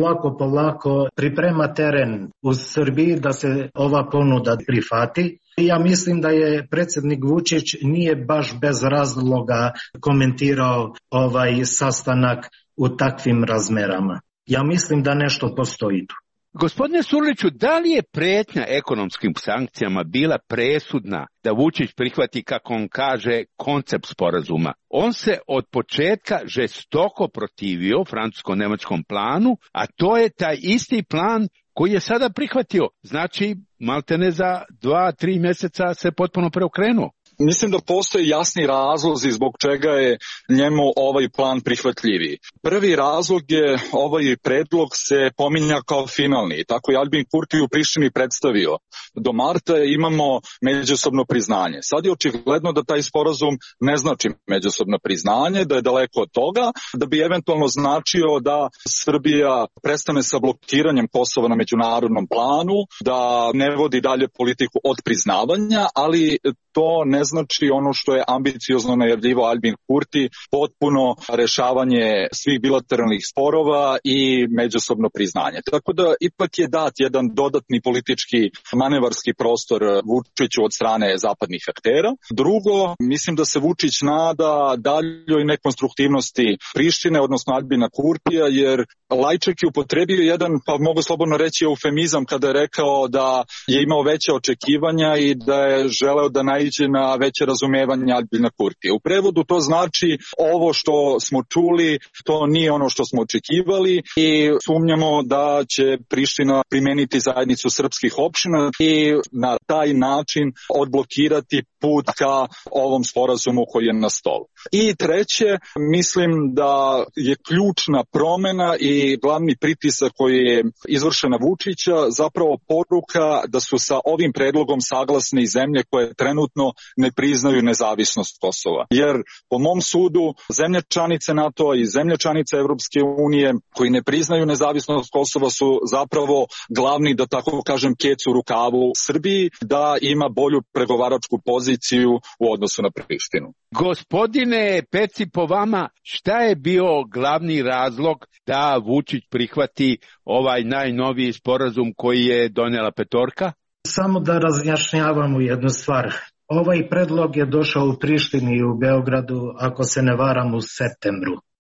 polako priprema teren u Srbiji da se ova ponuda prihvati. Ja mislim da je predsjednik Vučić nije baš bez razloga komentirao ovaj sastanak u takvim razmerama. Ja mislim da nešto postoji tu. Gospodine Surliću, da li je pretnja ekonomskim sankcijama bila presudna da Vučić prihvati, kako on kaže, koncept sporazuma? On se od početka žestoko protivio francusko-nemačkom planu, a to je taj isti plan koji je sada prihvatio. Znači, maltene za 2-3 mjeseca se potpuno preokrenuo. Mislim da postoje jasni razlozi zbog čega je njemu ovaj plan prihvatljiviji. Prvi razlog je ovaj predlog se pominja kao finalni. Tako je Albin Kurti u Prištini predstavio. Do marta imamo međusobno priznanje. Sad je očigledno da taj sporazum ne znači međusobno priznanje, da je daleko od toga, da bi eventualno značio da Srbija prestane sa blokiranjem Kosova na međunarodnom planu, da ne vodi dalje politiku od priznavanja, ali to ne znači ono što je ambiciozno najavljivao Albin Kurti, potpuno rešavanje svih bilateralnih sporova i međusobno priznanje. Tako da ipak je dat jedan dodatni politički manevarski prostor Vučiću od strane zapadnih aktera. Drugo, mislim da se Vučić nada daljoj nekonstruktivnosti Prištine, odnosno Albina Kurtija, jer Lajček je upotrebio jedan, pa mogu slobodno reći, eufemizam kada je rekao da je imao veće očekivanja i da je želeo da naiđe na veće razumevanje Albina Kurtija. U prevodu to znači ovo što smo čuli, to nije ono što smo očekivali i sumnjamo da će Priština primeniti zajednicu srpskih opština i na taj način odblokirati put ka ovom sporazumu koji je na stolu. I treće, mislim da je ključna promena i glavni pritisak koji je izvršen na Vučića zapravo poruka da su sa ovim predlogom saglasne i zemlje koje trenutno ne priznaju nezavisnost Kosova. Jer po mom sudu zemlje članice NATO i zemlje članice Europske unije koji ne priznaju nezavisnost Kosova su zapravo glavni, da tako kažem, kec u rukavu Srbiji da ima bolju pregovaračku poziciju u odnosu na Prištinu. Gospodine Peci, po vama šta je bio glavni razlog da Vučić prihvati ovaj najnoviji sporazum koji je donijela petorka? Samo da razjašnjavamo jednu stvar. Ovaj predlog je došao u Prištini i u Beogradu, ako se ne varam, u septembru.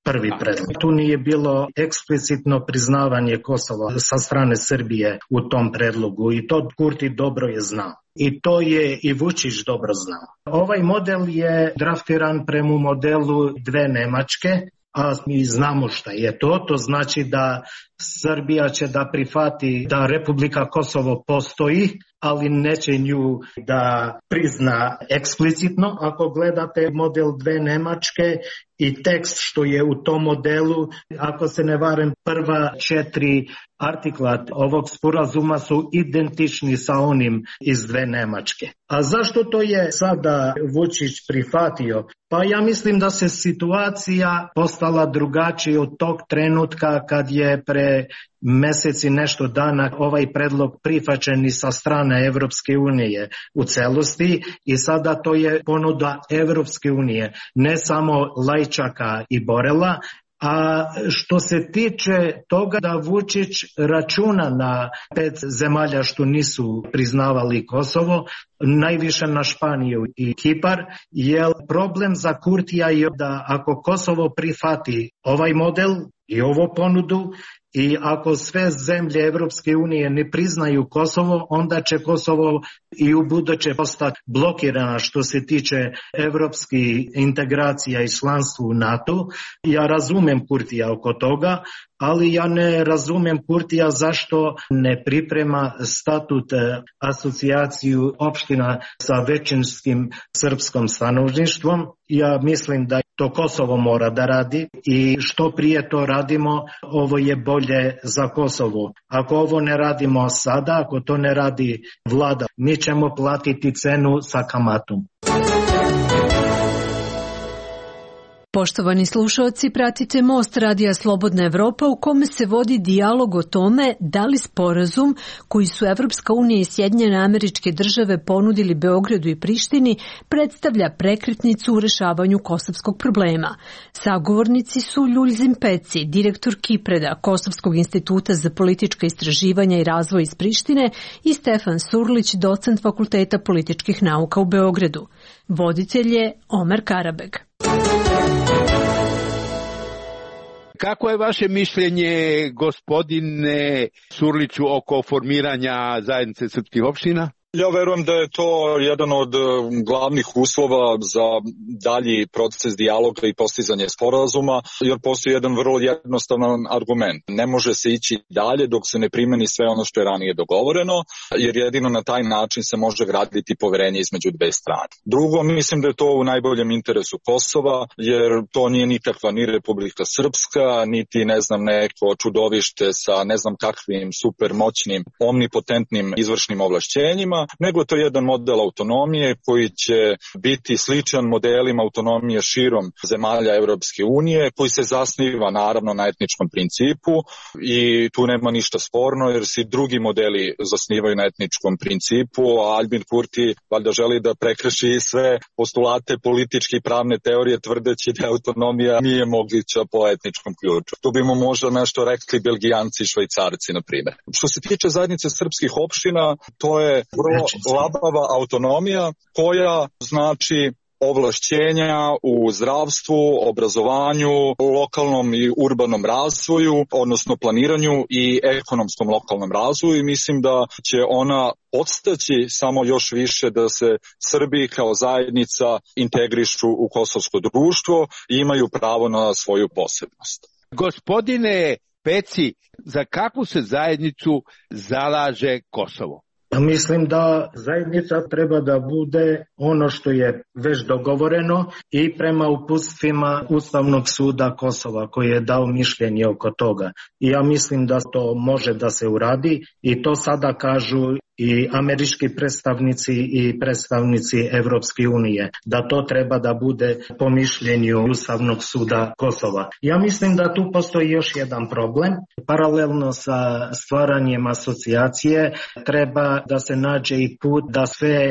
prvi predlog. Tu nije bilo eksplicitno priznavanje Kosova sa strane Srbije u tom predlogu i to Kurti dobro je znao. I to je i Vučić dobro znao. Ovaj model je draftiran prema modelu dve Nemačke, a mi znamo šta je to. To znači da Srbija će da prihvati da Republika Kosovo postoji, ali neće nju da prizna eksplicitno. Ako gledate model dve Nemačke i tekst što je u tom modelu, ako se ne varam, prva 4 artikla ovog sporazuma su identični sa onim iz dve Nemačke. A zašto to je sada Vučić prihvatio? Pa ja mislim da se situacija postala drugačija od tog trenutka kad je pre meseci nešto dana ovaj predlog prihvaćen i sa strane Evropske unije u celosti i sada to je ponuda Evropske unije, ne samo Lajčaka i Borela. A što se tiče toga da Vučić računa na 5 zemalja što nisu priznavali Kosovo, najviše na Španiju i Kipar, jer problem za Kurtija je da ako Kosovo prihvati ovaj model i ovu ponudu i ako sve zemlje Evropske unije ne priznaju Kosovo, onda će Kosovo i u buduće postati blokirana što se tiče evropskih integracija i članstva u NATO. Ja razumem Kurtija oko toga, ali ja ne razumem Kurtija zašto ne priprema statut asocijaciju opština sa većinskim srpskom stanovništvom. Ja mislim da to Kosovo mora da radi i što prije to radimo, ovo je bolje za Kosovo. Ako ovo ne radimo sada, ako to ne radi vlada, mi ćemo platiti cenu sa kamatom. Poštovani slušaoci, pratite Most Radija Slobodna Evropa u kome se vodi dijalog o tome da li sporazum koji su Evropska unija i Sjedinjene Američke Države ponudili Beogradu i Prištini predstavlja prekretnicu u rešavanju kosovskog problema. Sagovornici su Ljuljzim Peci, direktor Kipreda, Kosovskog instituta za politička istraživanja i razvoj iz Prištine, i Stefan Surlić, docent Fakulteta političkih nauka u Beogradu. Voditelj je Omer Karabeg. Kako je vaše mišljenje, gospodine Surliću, oko formiranja zajednice srpskih opština? Ja verujem da je to jedan od glavnih uslova za dalji proces dijaloga i postizanje sporazuma, jer postoji jedan vrlo jednostavan argument. Ne može se ići dalje dok se ne primeni sve ono što je ranije dogovoreno, jer jedino na taj način se može graditi poverenje između dve strane. Drugo, mislim da je to u najboljem interesu Kosova, jer to nije nikakva ni Republika Srpska, niti neko čudovište sa ne znam kakvim supermoćnim, omnipotentnim izvršnim ovlašćenjima, nego to je jedan model autonomije koji će biti sličan modelima autonomije širom zemalja Evropske unije, koji se zasniva naravno na etničkom principu i tu nema ništa sporno jer se drugi modeli zasnivaju na etničkom principu, a Albin Kurti valjda želi da prekrši sve postulate političke i pravne teorije tvrdeći da autonomija nije moguća po etničkom ključu. Tu bi mu možda nešto rekli Belgijanci i Švajcarci, na primjer. Što se tiče zajednice srpskih opština, to je labava autonomija koja znači ovlašćenja u zdravstvu, obrazovanju, lokalnom i urbanom razvoju, odnosno planiranju i ekonomskom lokalnom razvoju, i mislim da će ona podstaći samo još više da se Srbi kao zajednica integrišu u kosovsko društvo i imaju pravo na svoju posebnost. Gospodine Peci, za kakvu se zajednicu zalaže Kosovo? Mislim da zajednica treba da bude ono što je već dogovoreno i prema uputstvima Ustavnog suda Kosova koji je dao mišljenje oko toga. I ja mislim da to može da se uradi i to sada kažu i američki predstavnici i predstavnici Evropske unije, da to treba da bude po mišljenju Ustavnog suda Kosova. Ja mislim da tu postoji još jedan problem. Paralelno sa stvaranjem asocijacije treba da se nađe i put da sve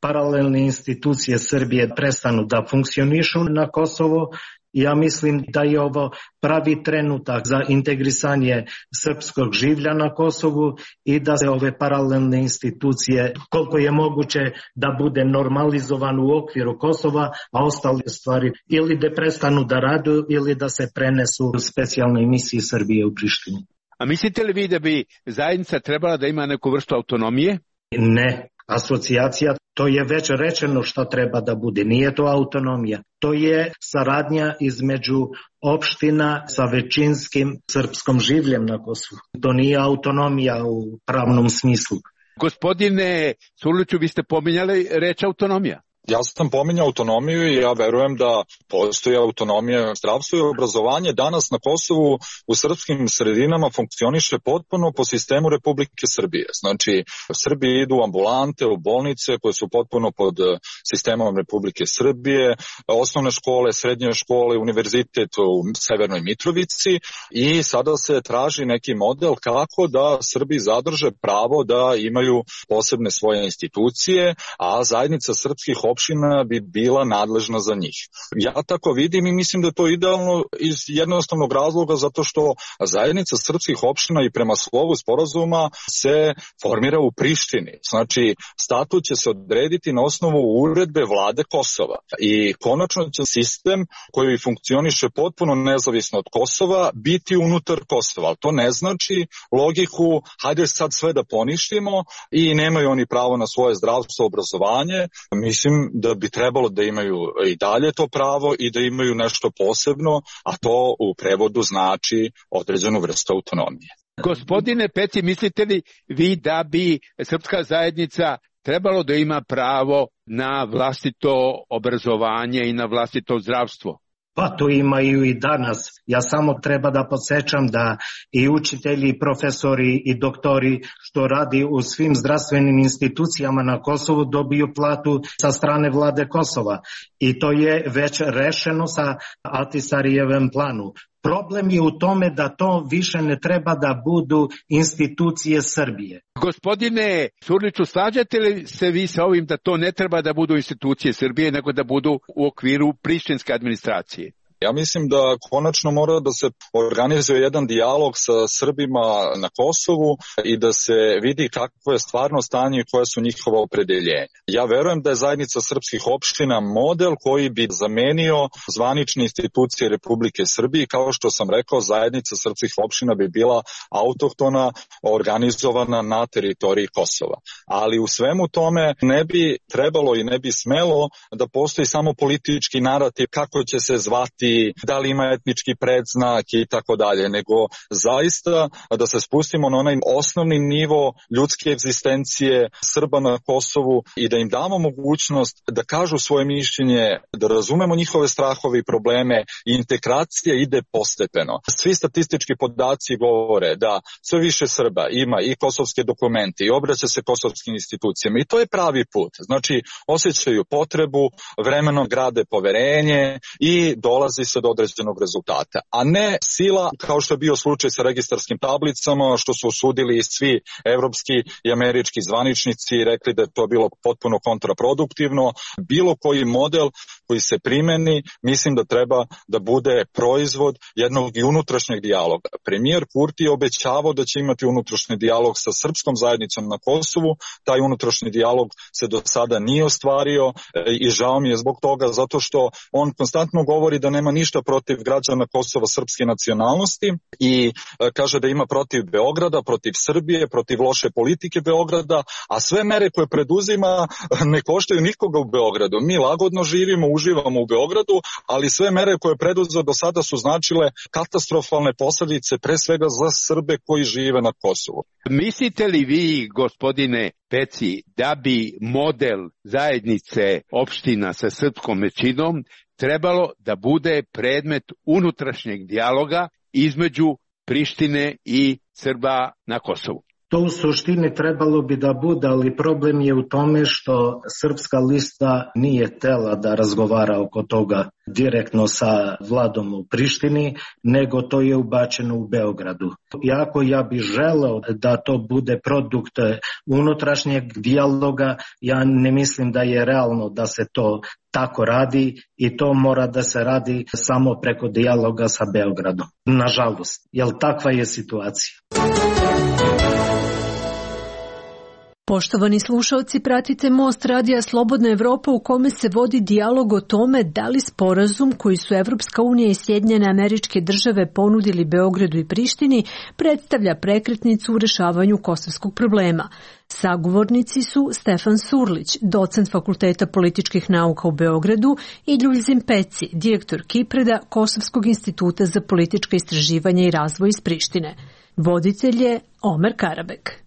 paralelne institucije Srbije prestanu da funkcionišu na Kosovo. Ja mislim da je ovo pravi trenutak za integrisanje srpskog življa na Kosovu i da se ove paralelne institucije koliko je moguće da bude normalizovan u okviru Kosova, a ostale stvari ili da prestanu da radu ili da se prenesu u specijalne misije Srbije u Prištini. A mislite li vi da bi zajednica trebala da ima neku vrstu autonomije? Ne. Asocijacija, to je već rečeno šta treba da bude. Nije to autonomija. To je saradnja između opština sa većinskim srpskom življem na Kosovu. To nije autonomija u pravnom smislu. Gospodine Surliću, vi ste pominjali reč autonomija. Ja sam pominjao autonomiju i ja verujem da postoji autonomija zdravstva i obrazovanje. Danas na Kosovu u srpskim sredinama funkcioniše potpuno po sistemu Republike Srbije. Znači, Srbi idu u ambulante, u bolnice koje su potpuno pod sistemom Republike Srbije, osnovne škole, srednje škole, univerzitet u Severnoj Mitrovici i sada se traži neki model kako da Srbi zadrže pravo da imaju posebne svoje institucije, a zajednica srpskih opština bi bila nadležna za njih. Ja tako vidim i mislim da je to idealno iz jednostavnog razloga zato što zajednica srpskih opština i prema slovu sporazuma se formira u Prištini. Znači, statut će se odrediti na osnovu uredbe vlade Kosova i konačno će sistem koji funkcioniše potpuno nezavisno od Kosova biti unutar Kosova. Ali to ne znači logiku hajde sad sve da poništimo i nemaju oni pravo na svoje zdravstvo, obrazovanje. Mislim da bi trebalo da imaju i dalje to pravo i da imaju nešto posebno, a to u prevodu znači određenu vrstu autonomije. Gospodine Peci, mislite li vi da bi srpska zajednica trebalo da ima pravo na vlastito obrazovanje i na vlastito zdravstvo? Pa to imaju i danas. Ja samo treba da podsjećam da i učitelji, i profesori, i doktori što radi u svim zdravstvenim institucijama na Kosovu dobiju platu sa strane vlade Kosova. I to je već rešeno sa Ahtisarijevem planu. Problem je u tome da to više ne treba da budu institucije Srbije. Gospodine Surliću, slažete li se vi sa ovim da to ne treba da budu institucije Srbije, nego da budu u okviru prištinske administracije? Ja mislim da konačno mora da se organizuje jedan dijalog sa Srbima na Kosovu i da se vidi kakvo je stvarno stanje i koje su njihova opredeljenja. Ja verujem da je zajednica srpskih opština model koji bi zamenio zvanične institucije Republike Srbije. Kao što sam rekao, zajednica srpskih opština bi bila autohtona, organizovana na teritoriji Kosova. Ali u svemu tome ne bi trebalo i ne bi smelo da postoji samo politički narativ kako će se zvati, da li ima etnički predznak i tako dalje, nego zaista da se spustimo na onaj osnovni nivo ljudske egzistencije Srba na Kosovu i da im damo mogućnost da kažu svoje mišljenje, da razumemo njihove strahove i probleme i integracija ide postepeno. Svi statistički podaci govore da sve više Srba ima i kosovske dokumente i obraća se kosovskim institucijama i to je pravi put. Znači, osjećaju potrebu, vremenom grade poverenje i dolazi se do određenog rezultata, a ne sila kao što je bio slučaj sa registarskim tablicama, što su osudili i svi evropski i američki zvaničnici i rekli da je to bilo potpuno kontraproduktivno. Bilo koji model koji se primeni, mislim da treba da bude proizvod jednog i unutrašnjeg dijaloga. Premijer Kurti je obećavao da će imati unutrašnji dijalog sa srpskom zajednicom na Kosovu, taj unutrašnji dijalog se do sada nije ostvario i žao mi je zbog toga, zato što on konstantno govori da nema ništa protiv građana Kosova srpske nacionalnosti i kaže da ima protiv Beograda, protiv Srbije, protiv loše politike Beograda, a sve mere koje preduzima ne koštaju nikoga u Beogradu. Mi lagodno živimo, uživamo u Beogradu, ali sve mere koje preduzeo do sada su značile katastrofalne posljedice pre svega za Srbe koji žive na Kosovu. Mislite li vi, gospodine Peci, da bi model zajednice opština sa srpskom većinom trebalo da bude predmet unutrašnjeg dijaloga između Prištine i Srba na Kosovu? To u suštini trebalo bi da bude, ali problem je u tome što Srpska lista nije tela da razgovara oko toga direktno sa vladom u Prištini, nego to je ubačeno u Beogradu. Iako ja bih želeo da to bude produkt unutrašnjeg dijaloga, ja ne mislim da je realno da se to tako radi i to mora da se radi samo preko dijaloga sa Beogradom. Nažalost, jer takva je situacija. Poštovani slušalci, pratite Most radija Slobodna Evropa u kome se vodi dijalog o tome da li sporazum koji su Evropska unija i Sjedinjene Američke Države ponudili Beogradu i Prištini predstavlja prekretnicu u rešavanju kosovskog problema. Sagovornici su Stefan Surlić, docent Fakulteta političkih nauka u Beogradu, i Ljuljzim Peci, direktor Kipreda Kosovskog instituta za politička istraživanja i razvoj iz Prištine. Voditelj je Omer Karabek.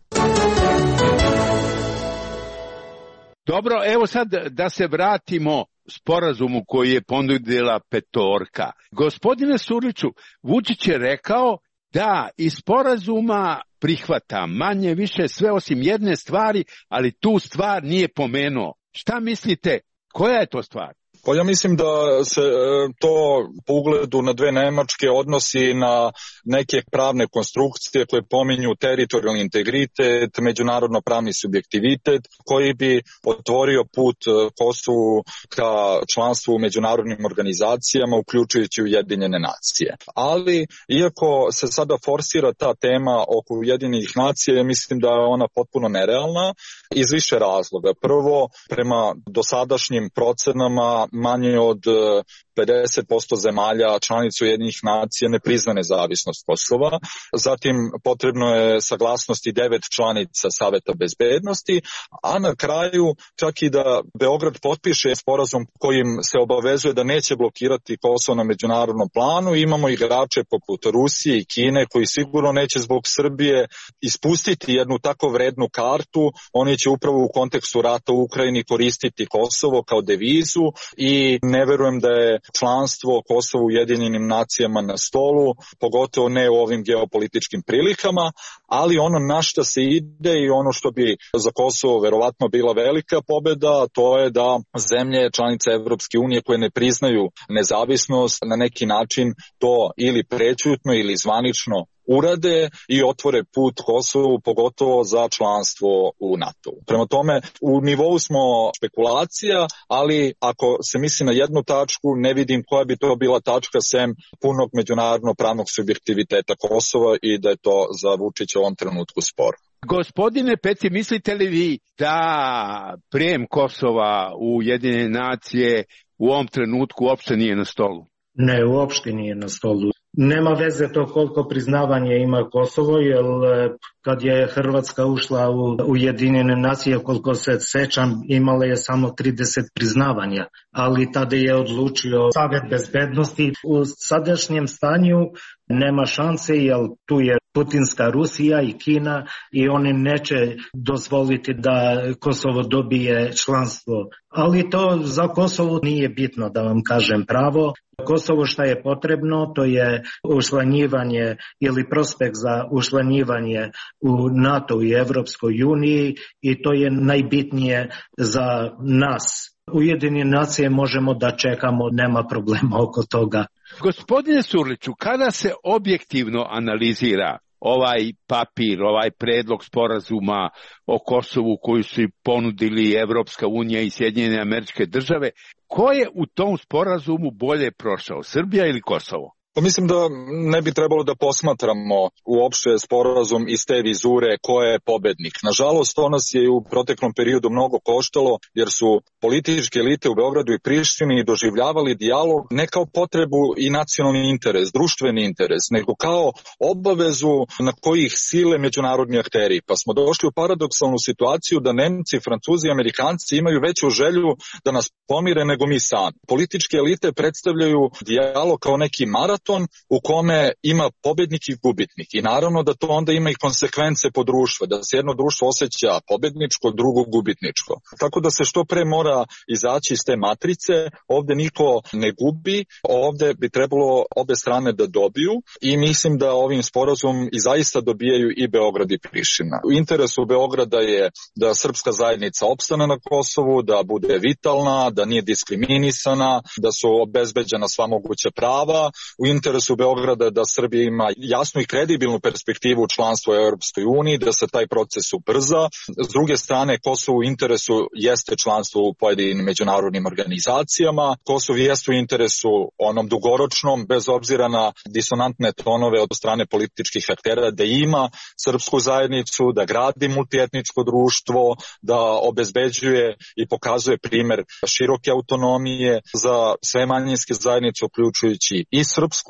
Dobro, evo sad da se vratimo sporazumu koji je ponudila petorka. Gospodine Surliću, Vučić je rekao da iz sporazuma prihvata manje više sve osim jedne stvari, ali tu stvar nije pomenuo. Šta mislite, koja je to stvar? Pa ja mislim da se to po ugledu na dve Nemačke odnosi na neke pravne konstrukcije koje pominju teritorijalni integritet, međunarodno pravni subjektivitet, koji bi otvorio put Kosovu ka članstvu u međunarodnim organizacijama, uključujući Ujedinjene nacije. Ali, iako se sada forsira ta tema oko Ujedinjenih nacija, mislim da je ona potpuno nerealna iz više razloga. Prvo, prema dosadašnjim procenama, manje od 50% zemalja članica Ujedinjenih nacija ne prizna nezavisnost Kosova. Zatim potrebno je saglasnosti 9 članica Saveta bezbednosti, a na kraju čak i da Beograd potpiše sporazum kojim se obavezuje da neće blokirati Kosovo na međunarodnom planu. Imamo igrače poput Rusije i Kine koji sigurno neće zbog Srbije ispustiti jednu tako vrednu kartu. Oni će upravo u kontekstu rata u Ukrajini koristiti Kosovo kao devizu i ne verujem da je članstvo Kosova u Ujedinjenim nacijama na stolu, pogotovo ne u ovim geopolitičkim prilikama, ali ono na što se ide i ono što bi za Kosovo verovatno bila velika pobeda, to je da zemlje članice Evropske unije koje ne priznaju nezavisnost na neki način to ili prećutno ili zvanično urade i otvore put Kosovu, pogotovo za članstvo u NATO. Prema tome, u nivou smo špekulacija, ali ako se misli na jednu tačku, ne vidim koja bi to bila tačka sem punog međunarodnog pravnog subjektiviteta Kosova i da je to za Vučića u ovom trenutku spor. Gospodine Peci, mislite li vi da prijem Kosova u Ujedinjene nacije u ovom trenutku uopšte nije na stolu? Ne, uopšte nije na stolu. Nema veze to koliko priznavanje ima Kosovo, jer kad je Hrvatska ušla u Ujedinjene nacije, koliko se sećam, imala je samo 30 priznavanja, ali tada je odlučio Savet bezbednosti. U sadašnjem stanju nema šanse, jer tu je putinska Rusija i Kina i oni neće dozvoliti da Kosovo dobije članstvo. Ali to za Kosovo nije bitno, da vam kažem pravo. Kosovo šta je potrebno, to je učlanjivanje ili prospekt za učlanjivanje u NATO i Evropskoj uniji i to je najbitnije za nas. Ujedinjene nacije možemo da čekamo, nema problema oko toga. Gospodine Surliću, kada se objektivno analizira ovaj papir, ovaj predlog sporazuma o Kosovu koji su ponudili Evropska unija i Sjedinjene Američke Države, ko je u tom sporazumu bolje prošao, Srbija ili Kosovo? Pa mislim da ne bi trebalo da posmatramo uopšte sporazum iz te vizure ko je pobednik. Nažalost, to nas je u proteklom periodu mnogo koštalo jer su političke elite u Beogradu i Prištini doživljavali dijalog ne kao potrebu i nacionalni interes, društveni interes, nego kao obavezu na kojih sile međunarodni akteri. Pa smo došli u paradoksalnu situaciju da Nemci, Francuzi i Amerikanci imaju veću želju da nas pomire nego mi sami. Političke elite predstavljaju dijalog kao neki maraton maraton u kome ima pobednik i gubitnik. I naravno da to onda ima i konsekvence po društvu, da se jedno društvo osjeća pobedničko, drugo gubitničko. Tako da se što pre mora izaći iz te matrice, ovde niko ne gubi, ovde bi trebalo obe strane da dobiju i mislim da ovim sporazum i zaista dobijaju i Beograd i Priština. U interesu Beograda je da srpska zajednica opstane na Kosovu, da bude vitalna, da nije diskriminisana, da su obezbeđena sva moguća prava. U interesu Beograda je da Srbija ima jasnu i kredibilnu perspektivu u članstvu u Europskoj uniji, da se taj proces ubrza. S druge strane, Kosovo u interesu jeste članstvo u pojedinim međunarodnim organizacijama. Kosovo jeste u interesu onom dugoročnom, bez obzira na disonantne tonove od strane političkih aktera, da ima srpsku zajednicu, da gradi multietničko društvo, da obezbeđuje i pokazuje primer široke autonomije za sve manjinske zajednice, uključujući i srpsku,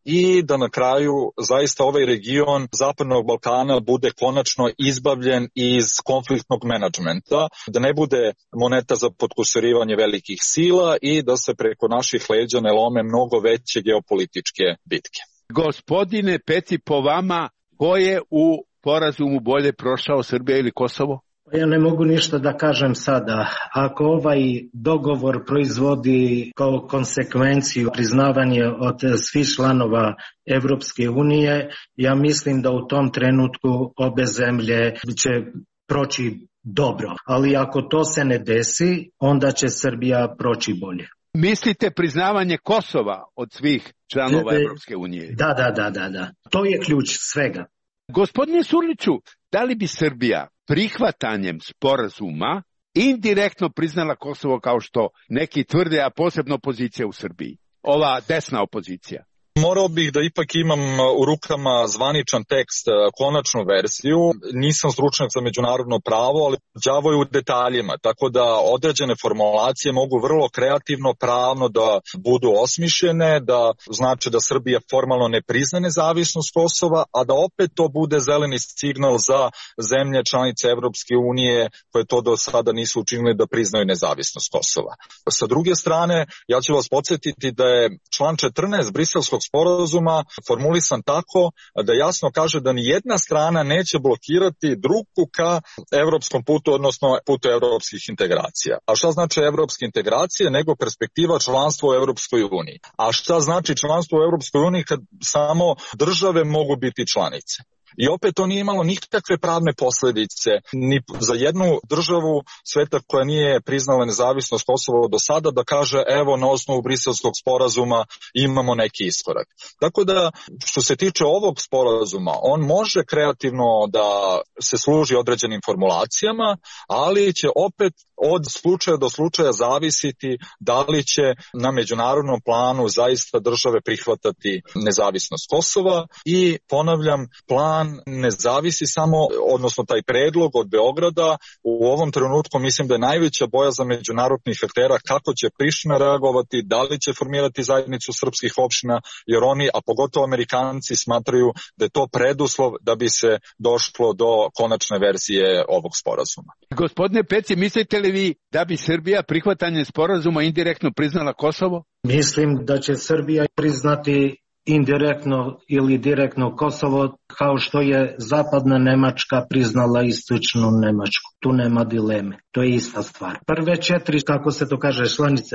i da na kraju zaista ovaj region Zapadnog Balkana bude konačno izbavljen iz konfliktnog menadžmenta, da ne bude moneta za potkusurivanje velikih sila i da se preko naših leđa ne lome mnogo veće geopolitičke bitke. Gospodine Peci, po vama, ko je u sporazumu bolje prošao, Srbija ili Kosovo? Ja ne mogu ništa da kažem sada. Ako ovaj dogovor proizvodi kao konsekvenciju priznavanje od svih članova Evropske unije, ja mislim da u tom trenutku obe zemlje će proći dobro. Ali ako to se ne desi, onda će Srbija proći bolje. Mislite priznavanje Kosova od svih članova Evropske unije? Da. To je ključ svega. Gospodine Surliću, da li bi Srbija prihvatanjem sporazuma indirektno priznala Kosovo kao što neki tvrde, a posebno opozicija u Srbiji? Ova desna opozicija. Morao bih da ipak imam u rukama zvaničan tekst, konačnu verziju. Nisam stručnjak za međunarodno pravo, ali đavo je u detaljima, tako da određene formulacije mogu vrlo kreativno, pravno da budu osmišljene, da znači da Srbija formalno ne prizna nezavisnost Kosova, a da opet to bude zeleni signal za zemlje članice Evropske unije koje to do sada nisu učinili da priznaju nezavisnost Kosova. Sa druge strane, ja ću vas podsjetiti da je član 14 Briselskog sporazuma formulisan tako da jasno kaže da ni jedna strana neće blokirati drugu ka evropskom putu, odnosno putu evropskih integracija. A šta znači evropske integracije? Nego perspektiva članstva u Evropskoj uniji. A šta znači članstvo u Evropskoj uniji kad samo države mogu biti članice? I opet to nije imalo nikakve pravne posljedice ni za jednu državu sveta koja nije priznala nezavisnost Kosova do sada da kaže evo na osnovu Briselskog sporazuma imamo neki iskorak. Tako da što se tiče ovog sporazuma, on može kreativno da se služi određenim formulacijama, ali će opet od slučaja do slučaja zavisiti da li će na međunarodnom planu zaista države prihvatati nezavisnost Kosova i ponavljam, plan ne zavisi samo, odnosno taj predlog od Beograda, u ovom trenutku mislim da je najveća bojazan međunarodnih aktera kako će Priština reagovati, da li će formirati zajednicu srpskih opština, jer oni, a pogotovo Amerikanci, smatraju da je to preduslov da bi se došlo do konačne verzije ovog sporazuma. Gospodine Peci, mislite li vi da bi Srbija prihvatanjem sporazuma indirektno priznala Kosovo? Mislim da će Srbija priznati indirektno ili direktno Kosovo kao što je zapadna Nemačka priznala istočnu Nemačku. Tu nema dileme. To je ista stvar. Prve 4, kako se to kaže, članice,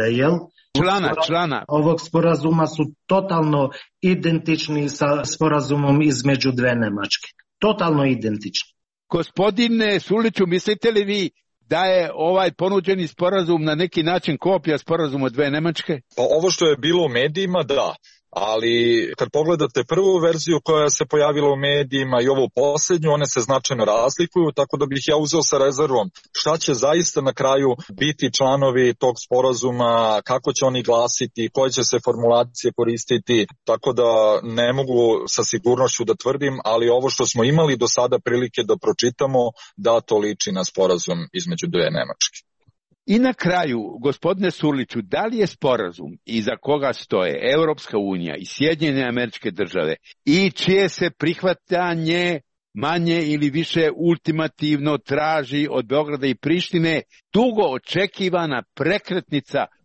Člana. Ovog sporazuma su totalno identični sa sporazumom između dve Nemačke. Totalno identični. Gospodine Suliću, mislite li vi da je ovaj ponuđeni sporazum na neki način kopija sporazuma dve Nemačke? Pa ovo što je bilo u medijima, da. Ali kad pogledate prvu verziju koja se pojavila u medijima i ovu posljednju, one se značajno razlikuju, tako da bih ja uzeo sa rezervom šta će zaista na kraju biti članovi tog sporazuma, kako će oni glasiti, koje će se formulacije koristiti, tako da ne mogu sa sigurnošću da tvrdim, ali ovo što smo imali do sada prilike da pročitamo, da to liči na sporazum između dve Nemačke. I na kraju, gospodine Surliću, da li je sporazum iza koga stoje Evropska unija i Sjedinjene Američke Države i čije se prihvatanje manje ili više ultimativno traži od Beograda i Prištine dugo očekivana prekretnica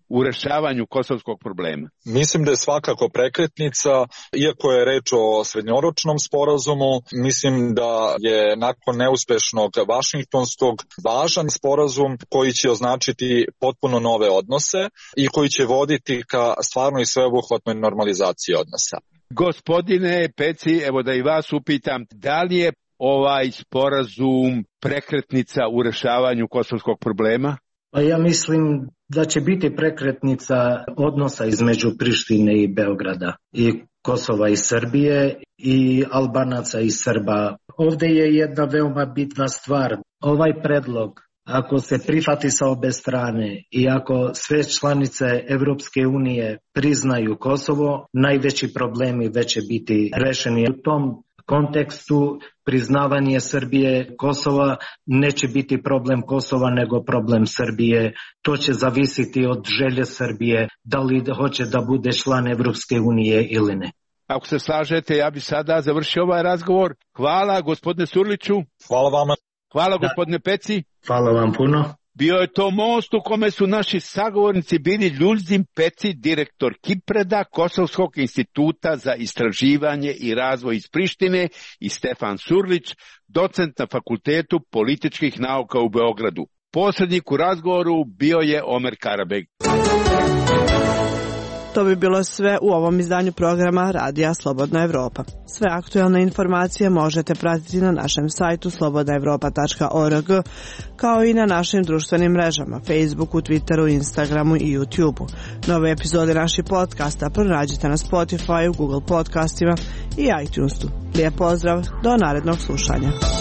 u rešavanju kosovskog problema? Mislim da je svakako prekretnica, iako je reč o srednjoročnom sporazumu, mislim da je nakon neuspešnog Vašingtonskog važan sporazum koji će označiti potpuno nove odnose i koji će voditi ka stvarno i sveobuhvatnoj normalizaciji odnosa. Gospodine Peci, evo da i vas upitam, da li je ovaj sporazum prekretnica u rešavanju kosovskog problema? Pa ja mislim da će biti prekretnica odnosa između Prištine i Beograda, i Kosova i Srbije, i Albanaca i Srba. Ovde je jedna veoma bitna stvar. Ovaj predlog, ako se prihvati sa obe strane i ako sve članice Evropske unije priznaju Kosovo, najveći problemi već će biti rešeni. U tom kontekstu priznavanje Srbije Kosova neće biti problem Kosova nego problem Srbije. To će zavisiti od želje Srbije da li hoće da bude član Evropske unije ili ne. Ako se slažete, ja bih sada završio ovaj razgovor. Hvala gospodine Surliću. Hvala vama. Hvala gospodine Peci. Hvala vam puno. Bio je to most u kome su naši sagovornici bili Ljulzim Peci, direktor Kipreda, Kosovskog instituta za istraživanje i razvoj iz Prištine, i Stefan Surlić, docent na Fakultetu političkih nauka u Beogradu. Posrednik u razgovoru bio je Omer Karabeg. To bi bilo sve u ovom izdanju programa Radija Slobodna Evropa. Sve aktuelne informacije možete pratiti na našem sajtu slobodnaevropa.org, kao i na našim društvenim mrežama, Facebooku, Twitteru, Instagramu i YouTubeu. Nove epizode naših podcasta pronađite na Spotify, Google podcastima i iTunesu. Lijep pozdrav, do narednog slušanja.